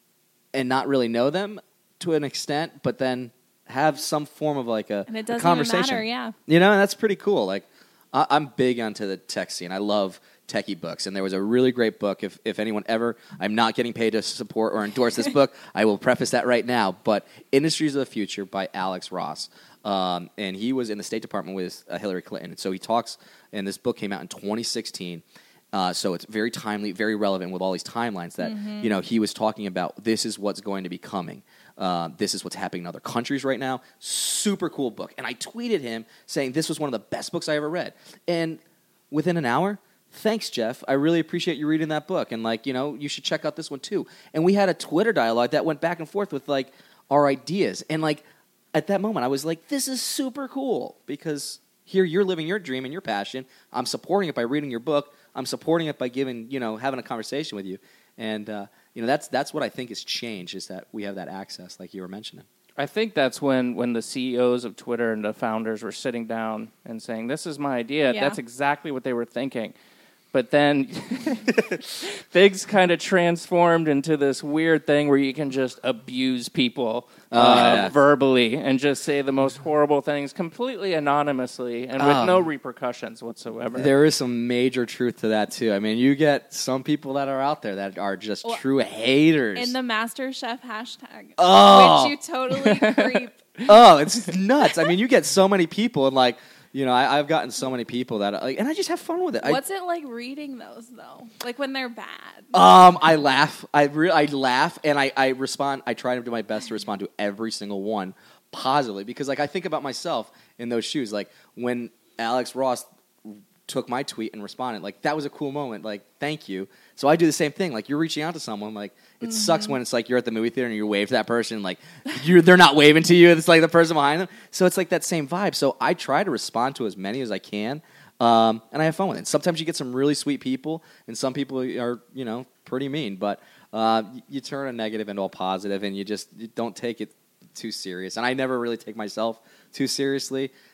[SPEAKER 8] and not really know them to an extent, but then have some form of like a,
[SPEAKER 7] and it
[SPEAKER 8] a
[SPEAKER 7] doesn't
[SPEAKER 8] conversation.
[SPEAKER 7] Even matter, yeah.
[SPEAKER 8] You know, and that's pretty cool. Like I- I'm big onto the tech scene. I love techie books, and there was a really great book. If if anyone ever, I'm not getting paid to support or endorse this book. I will preface that right now. But Industries of the Future by Alex Ross, um, and he was in the State Department with uh, Hillary Clinton. And so he talks, and this book came out in twenty sixteen. Uh, so it's very timely, very relevant with all these timelines that mm-hmm. you know he was talking about. This is what's going to be coming. Uh, this is what's happening in other countries right now. Super cool book. And I tweeted him saying this was one of the best books I ever read. And within an hour. Thanks, Jeff. I really appreciate you reading that book. And, like, you know, you should check out this one, too. And we had a Twitter dialogue that went back and forth with, like, our ideas. And, like, at that moment, I was like, this is super cool because here you're living your dream and your passion. I'm supporting it by reading your book. I'm supporting it by giving, you know, having a conversation with you. And, uh, you know, that's that's what I think has changed is that we have that access, like you were mentioning.
[SPEAKER 6] I think that's when, when the C E Os of Twitter and the founders were sitting down and saying, this is my idea.
[SPEAKER 7] Yeah.
[SPEAKER 6] That's exactly what they were thinking. But then things kind of transformed into this weird thing where you can just abuse people
[SPEAKER 8] oh,
[SPEAKER 6] uh,
[SPEAKER 8] yeah.
[SPEAKER 6] verbally and just say the most horrible things completely anonymously and with um, no repercussions whatsoever.
[SPEAKER 8] There is some major truth to that, too. I mean, you get some people that are out there that are just well, true haters.
[SPEAKER 7] In the MasterChef hashtag,
[SPEAKER 8] oh.
[SPEAKER 7] which you totally creep.
[SPEAKER 8] Oh, it's nuts. I mean, you get so many people and, like, you know, I, I've gotten so many people that, like, and I just have fun with it.
[SPEAKER 7] What's
[SPEAKER 8] I,
[SPEAKER 7] it like reading those though? Like when they're bad?
[SPEAKER 8] Um, I laugh. I re- I laugh, and I, I respond. I try to do my best to respond to every single one positively because, like, I think about myself in those shoes. Like when Alex Ross took my tweet and responded, like that was a cool moment. Like, thank you. So I do the same thing. Like you're reaching out to someone. Like it mm-hmm. sucks when it's like you're at the movie theater and you wave to that person. Like you're they're not waving to you. It's like the person behind them. So it's like that same vibe. So I try to respond to as many as I can, um, and I have fun with it. Sometimes you get some really sweet people, and some people are you know pretty mean. But uh, you, you turn a negative into a positive, and you just you don't take it too serious. And I never really take myself too seriously.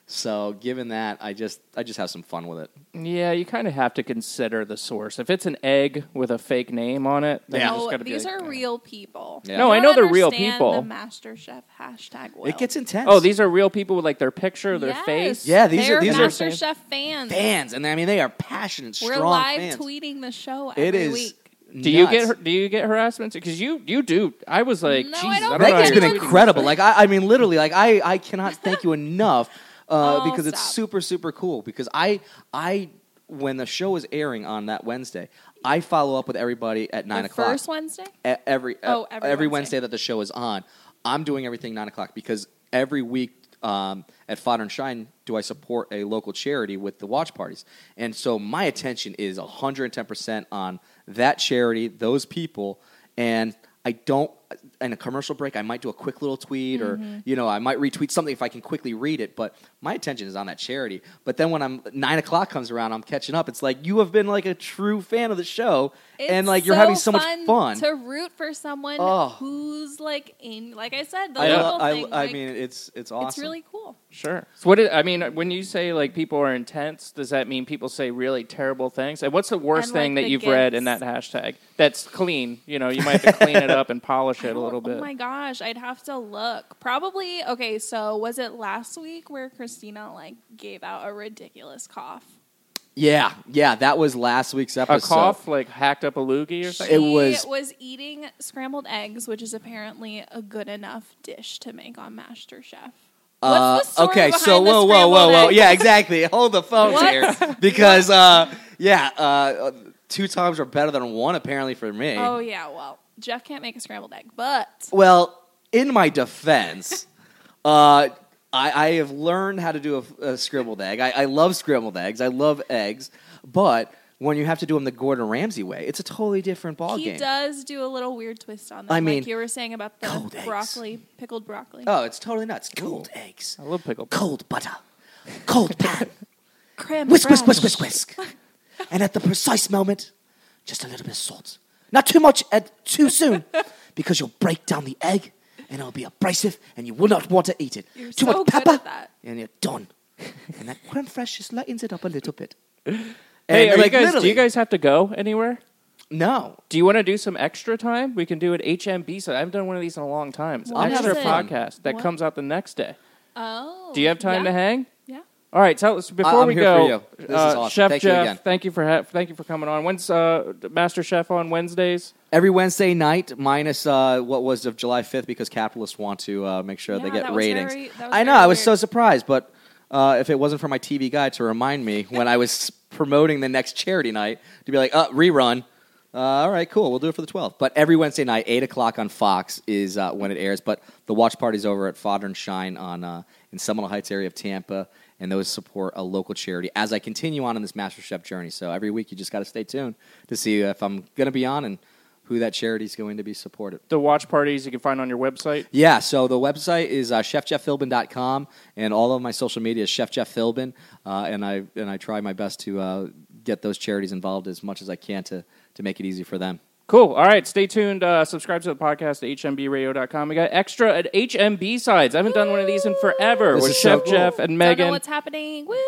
[SPEAKER 8] So given that, I just I just have some fun with it.
[SPEAKER 6] Yeah, you kind of have to consider the source. If it's an egg with a fake name on it, then
[SPEAKER 8] Yeah.
[SPEAKER 6] you just
[SPEAKER 7] No,
[SPEAKER 6] gotta be
[SPEAKER 7] these
[SPEAKER 6] like,
[SPEAKER 7] are real people.
[SPEAKER 8] Yeah.
[SPEAKER 6] No,
[SPEAKER 7] You
[SPEAKER 6] I
[SPEAKER 7] don't
[SPEAKER 6] know they're real
[SPEAKER 7] understand
[SPEAKER 6] people.
[SPEAKER 7] The MasterChef hashtag. Will.
[SPEAKER 8] It gets intense.
[SPEAKER 6] Oh, these are real people with like their picture, their
[SPEAKER 7] Yes.
[SPEAKER 6] face.
[SPEAKER 8] Yeah, these
[SPEAKER 7] They're
[SPEAKER 8] are these are
[SPEAKER 7] MasterChef fans.
[SPEAKER 8] fans, and I mean they are passionate,
[SPEAKER 7] We're
[SPEAKER 8] strong
[SPEAKER 7] live
[SPEAKER 8] fans.
[SPEAKER 7] tweeting the show every
[SPEAKER 8] It is.
[SPEAKER 7] week.
[SPEAKER 6] Do you
[SPEAKER 8] nuts.
[SPEAKER 6] get har- do you get harassment? Because you you do. I was like,
[SPEAKER 7] No, I
[SPEAKER 6] Jesus,
[SPEAKER 7] don't
[SPEAKER 6] I don't know
[SPEAKER 7] think
[SPEAKER 6] how
[SPEAKER 8] Megan's
[SPEAKER 6] you're
[SPEAKER 8] been
[SPEAKER 6] tweeting
[SPEAKER 8] incredible.
[SPEAKER 6] this
[SPEAKER 8] Like I, I mean, literally, like I, I cannot thank you enough uh,
[SPEAKER 7] Oh,
[SPEAKER 8] because it's
[SPEAKER 7] stop.
[SPEAKER 8] super, super cool. Because I, I, when the show is airing on that Wednesday, I follow up with everybody at nine
[SPEAKER 7] the
[SPEAKER 8] o'clock.
[SPEAKER 7] First Wednesday.
[SPEAKER 8] E- every
[SPEAKER 7] Oh,
[SPEAKER 8] uh,
[SPEAKER 7] every
[SPEAKER 8] every
[SPEAKER 7] Wednesday.
[SPEAKER 8] Wednesday that the show is on, I'm doing everything nine o'clock because every week um, at Fodder and Shine do I support a local charity with the watch parties, and so my attention is one hundred ten percent on that charity, those people, and I don't. In a commercial break, I might do a quick little tweet, or you know, I might retweet something if I can quickly read it. But my attention is on that charity. But then when I'm nine o'clock comes around, I'm catching up. It's like you have been like a true fan of the show, and
[SPEAKER 7] It's
[SPEAKER 8] like you're
[SPEAKER 7] so
[SPEAKER 8] having so much fun.
[SPEAKER 7] to root for someone
[SPEAKER 8] Oh.
[SPEAKER 7] who's like in, like I said, the
[SPEAKER 8] I,
[SPEAKER 7] local
[SPEAKER 8] I,
[SPEAKER 7] thing.
[SPEAKER 8] I
[SPEAKER 7] like,
[SPEAKER 8] mean, it's it's awesome.
[SPEAKER 7] it's really cool.
[SPEAKER 6] Sure. So what? Is, I mean, when you say like people are intense, does that mean people say really terrible things? And what's the worst
[SPEAKER 7] And,
[SPEAKER 6] thing
[SPEAKER 7] like,
[SPEAKER 6] that
[SPEAKER 7] the
[SPEAKER 6] you've read in that
[SPEAKER 7] gifts.
[SPEAKER 6] hashtag? That's clean. You know, you might have to clean it up and polish it a little bit.
[SPEAKER 7] Oh my gosh, I'd have to look. Probably okay. So was it last week where Christina like gave out a ridiculous cough?
[SPEAKER 8] Yeah, yeah, that was last week's
[SPEAKER 6] A
[SPEAKER 8] episode.
[SPEAKER 6] cough like hacked up a loogie or something.
[SPEAKER 8] It
[SPEAKER 7] She
[SPEAKER 8] was-
[SPEAKER 7] was eating scrambled eggs, which is apparently a good enough dish to make on MasterChef.
[SPEAKER 8] Uh,
[SPEAKER 7] What's the story
[SPEAKER 8] okay,
[SPEAKER 7] behind
[SPEAKER 8] so
[SPEAKER 7] the
[SPEAKER 8] whoa, whoa,
[SPEAKER 7] scrambled
[SPEAKER 8] whoa, whoa.
[SPEAKER 7] egg?
[SPEAKER 8] Yeah, exactly. Hold the phones
[SPEAKER 7] What?
[SPEAKER 8] here because uh, yeah, uh, two times are better than one apparently for me.
[SPEAKER 7] Oh yeah, well Jeff can't make a scrambled egg, but
[SPEAKER 8] Well, in my defense, uh, I, I have learned how to do a, a scrambled egg. I, I love scrambled eggs. I love eggs, but when you have to do them the Gordon Ramsay way, it's a totally different ball
[SPEAKER 7] he
[SPEAKER 8] game.
[SPEAKER 7] does do a little weird twist on them.
[SPEAKER 8] I mean,
[SPEAKER 7] like you were saying about the
[SPEAKER 8] cold eggs.
[SPEAKER 7] broccoli, pickled broccoli.
[SPEAKER 8] Oh, it's totally nuts. Cold eggs,
[SPEAKER 6] I love pickle.
[SPEAKER 8] cold butter, cold pan.
[SPEAKER 7] Creme
[SPEAKER 8] Whisk, whisk,
[SPEAKER 7] fraiche.
[SPEAKER 8] whisk, whisk, whisk. And at the precise moment, just a little bit of salt. Not too much at too soon, because you'll break down the egg, and it'll be abrasive, and you will not want to eat it.
[SPEAKER 7] You're
[SPEAKER 8] too
[SPEAKER 7] so
[SPEAKER 8] much
[SPEAKER 7] good
[SPEAKER 8] pepper,
[SPEAKER 7] at that.
[SPEAKER 8] and you're done. And that creme fraiche just lightens it up a little bit.
[SPEAKER 6] Hey,
[SPEAKER 8] And,
[SPEAKER 6] are
[SPEAKER 8] like,
[SPEAKER 6] you guys, do
[SPEAKER 8] literally-
[SPEAKER 6] you guys have to go anywhere?
[SPEAKER 8] No.
[SPEAKER 6] Do you want to do some extra time? We can do an H M B. So I haven't done one of these in a long time. It's an
[SPEAKER 7] What
[SPEAKER 6] extra
[SPEAKER 7] is it?
[SPEAKER 6] podcast that
[SPEAKER 7] What?
[SPEAKER 6] comes out the next day.
[SPEAKER 7] Oh.
[SPEAKER 6] Do you have time
[SPEAKER 7] yeah.
[SPEAKER 6] to hang?
[SPEAKER 7] Yeah.
[SPEAKER 6] All right. Tell us before
[SPEAKER 8] I'm
[SPEAKER 6] we
[SPEAKER 8] here
[SPEAKER 6] go.
[SPEAKER 8] for you. This is
[SPEAKER 6] uh,
[SPEAKER 8] awesome.
[SPEAKER 6] Chef
[SPEAKER 8] Thank you
[SPEAKER 6] Jeff,
[SPEAKER 8] again.
[SPEAKER 6] thank you for ha- thank you for coming on. When's uh, Master Chef on Wednesdays?
[SPEAKER 8] Every Wednesday night, minus uh, what was of July fifth, because capitalists want to uh, make sure
[SPEAKER 7] Yeah,
[SPEAKER 8] they get
[SPEAKER 7] that was
[SPEAKER 8] ratings.
[SPEAKER 7] very- that was
[SPEAKER 8] I know,
[SPEAKER 7] very
[SPEAKER 8] I was
[SPEAKER 7] weird.
[SPEAKER 8] so surprised, but uh, if it wasn't for my T V guide to remind me when I was promoting the next charity night, to be like, uh, rerun. Uh, all right, cool. We'll do it for the twelfth. But every Wednesday night, eight o'clock on Fox is uh, when it airs. But the watch party's over at Fodder and Shine on uh, in Seminole Heights area of Tampa, and those support a local charity as I continue on in this MasterChef journey. So every week you just got to stay tuned to see if I'm going to be on and who that charity is going to be supported.
[SPEAKER 6] The watch parties you can find on your website.
[SPEAKER 8] Yeah, so the website is uh, chef jeff philbin dot com, and all of my social media is Chef Jeff Philbin, uh, and I and I try my best to uh, get those charities involved as much as I can to, to make it easy for them.
[SPEAKER 6] Cool. All right. Stay tuned. Uh, subscribe to the podcast at h m b radio dot com. We got extra at H M B sides. I haven't done one of these in forever
[SPEAKER 8] This
[SPEAKER 6] with
[SPEAKER 8] is so
[SPEAKER 6] Chef
[SPEAKER 8] cool.
[SPEAKER 6] Jeff and
[SPEAKER 7] Don't
[SPEAKER 6] Megan.
[SPEAKER 7] know what's happening. Woo!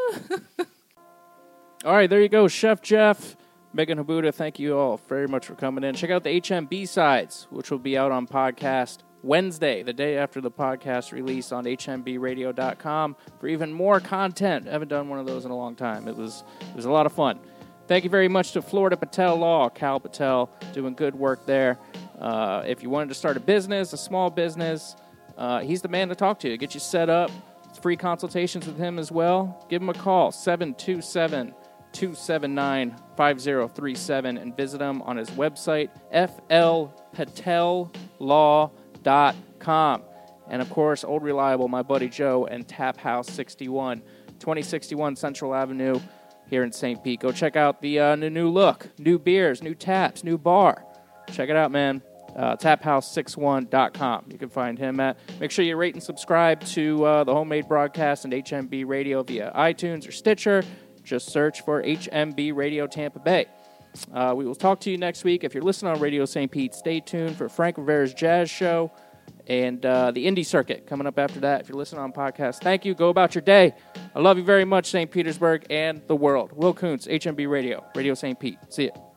[SPEAKER 6] All right, there you go, Chef Jeff, Megan Habuda. Thank you all very much for coming in. Check out the H M B sides, which will be out on podcast Wednesday, the day after the podcast release on h m b radio dot com for even more content. I haven't done one of those in a long time. It was it was a lot of fun. Thank you very much to Florida Patel Law, Cal Patel, doing good work there. Uh, if you wanted to start a business, a small business, uh, he's the man to talk to. Get you set up. Free consultations with him as well. Give him a call, seven two seven, two seven nine, five zero three seven, and visit him on his website, f l patel law dot com. And, of course, Old Reliable, my buddy Joe, and Tap House sixty-one, twenty sixty-one Central Avenue here in Saint Pete. Go check out the, uh, the new look, new beers, new taps, new bar. Check it out, man. Uh, tap house sixty-one dot com. You can find him at. Make sure you rate and subscribe to uh, the Homemade Broadcast and H M B Radio via iTunes or Stitcher. Just search for H M B Radio Tampa Bay. Uh, we will talk to you next week. If you're listening on Radio Saint Pete, stay tuned for Frank Rivera's Jazz Show. and uh, the Indy Circuit coming up after that. If you're listening on podcast, thank you. Go about your day. I love you very much, Saint Petersburg and the world. Will Kuntz, H M B Radio, Radio Saint Pete. See ya.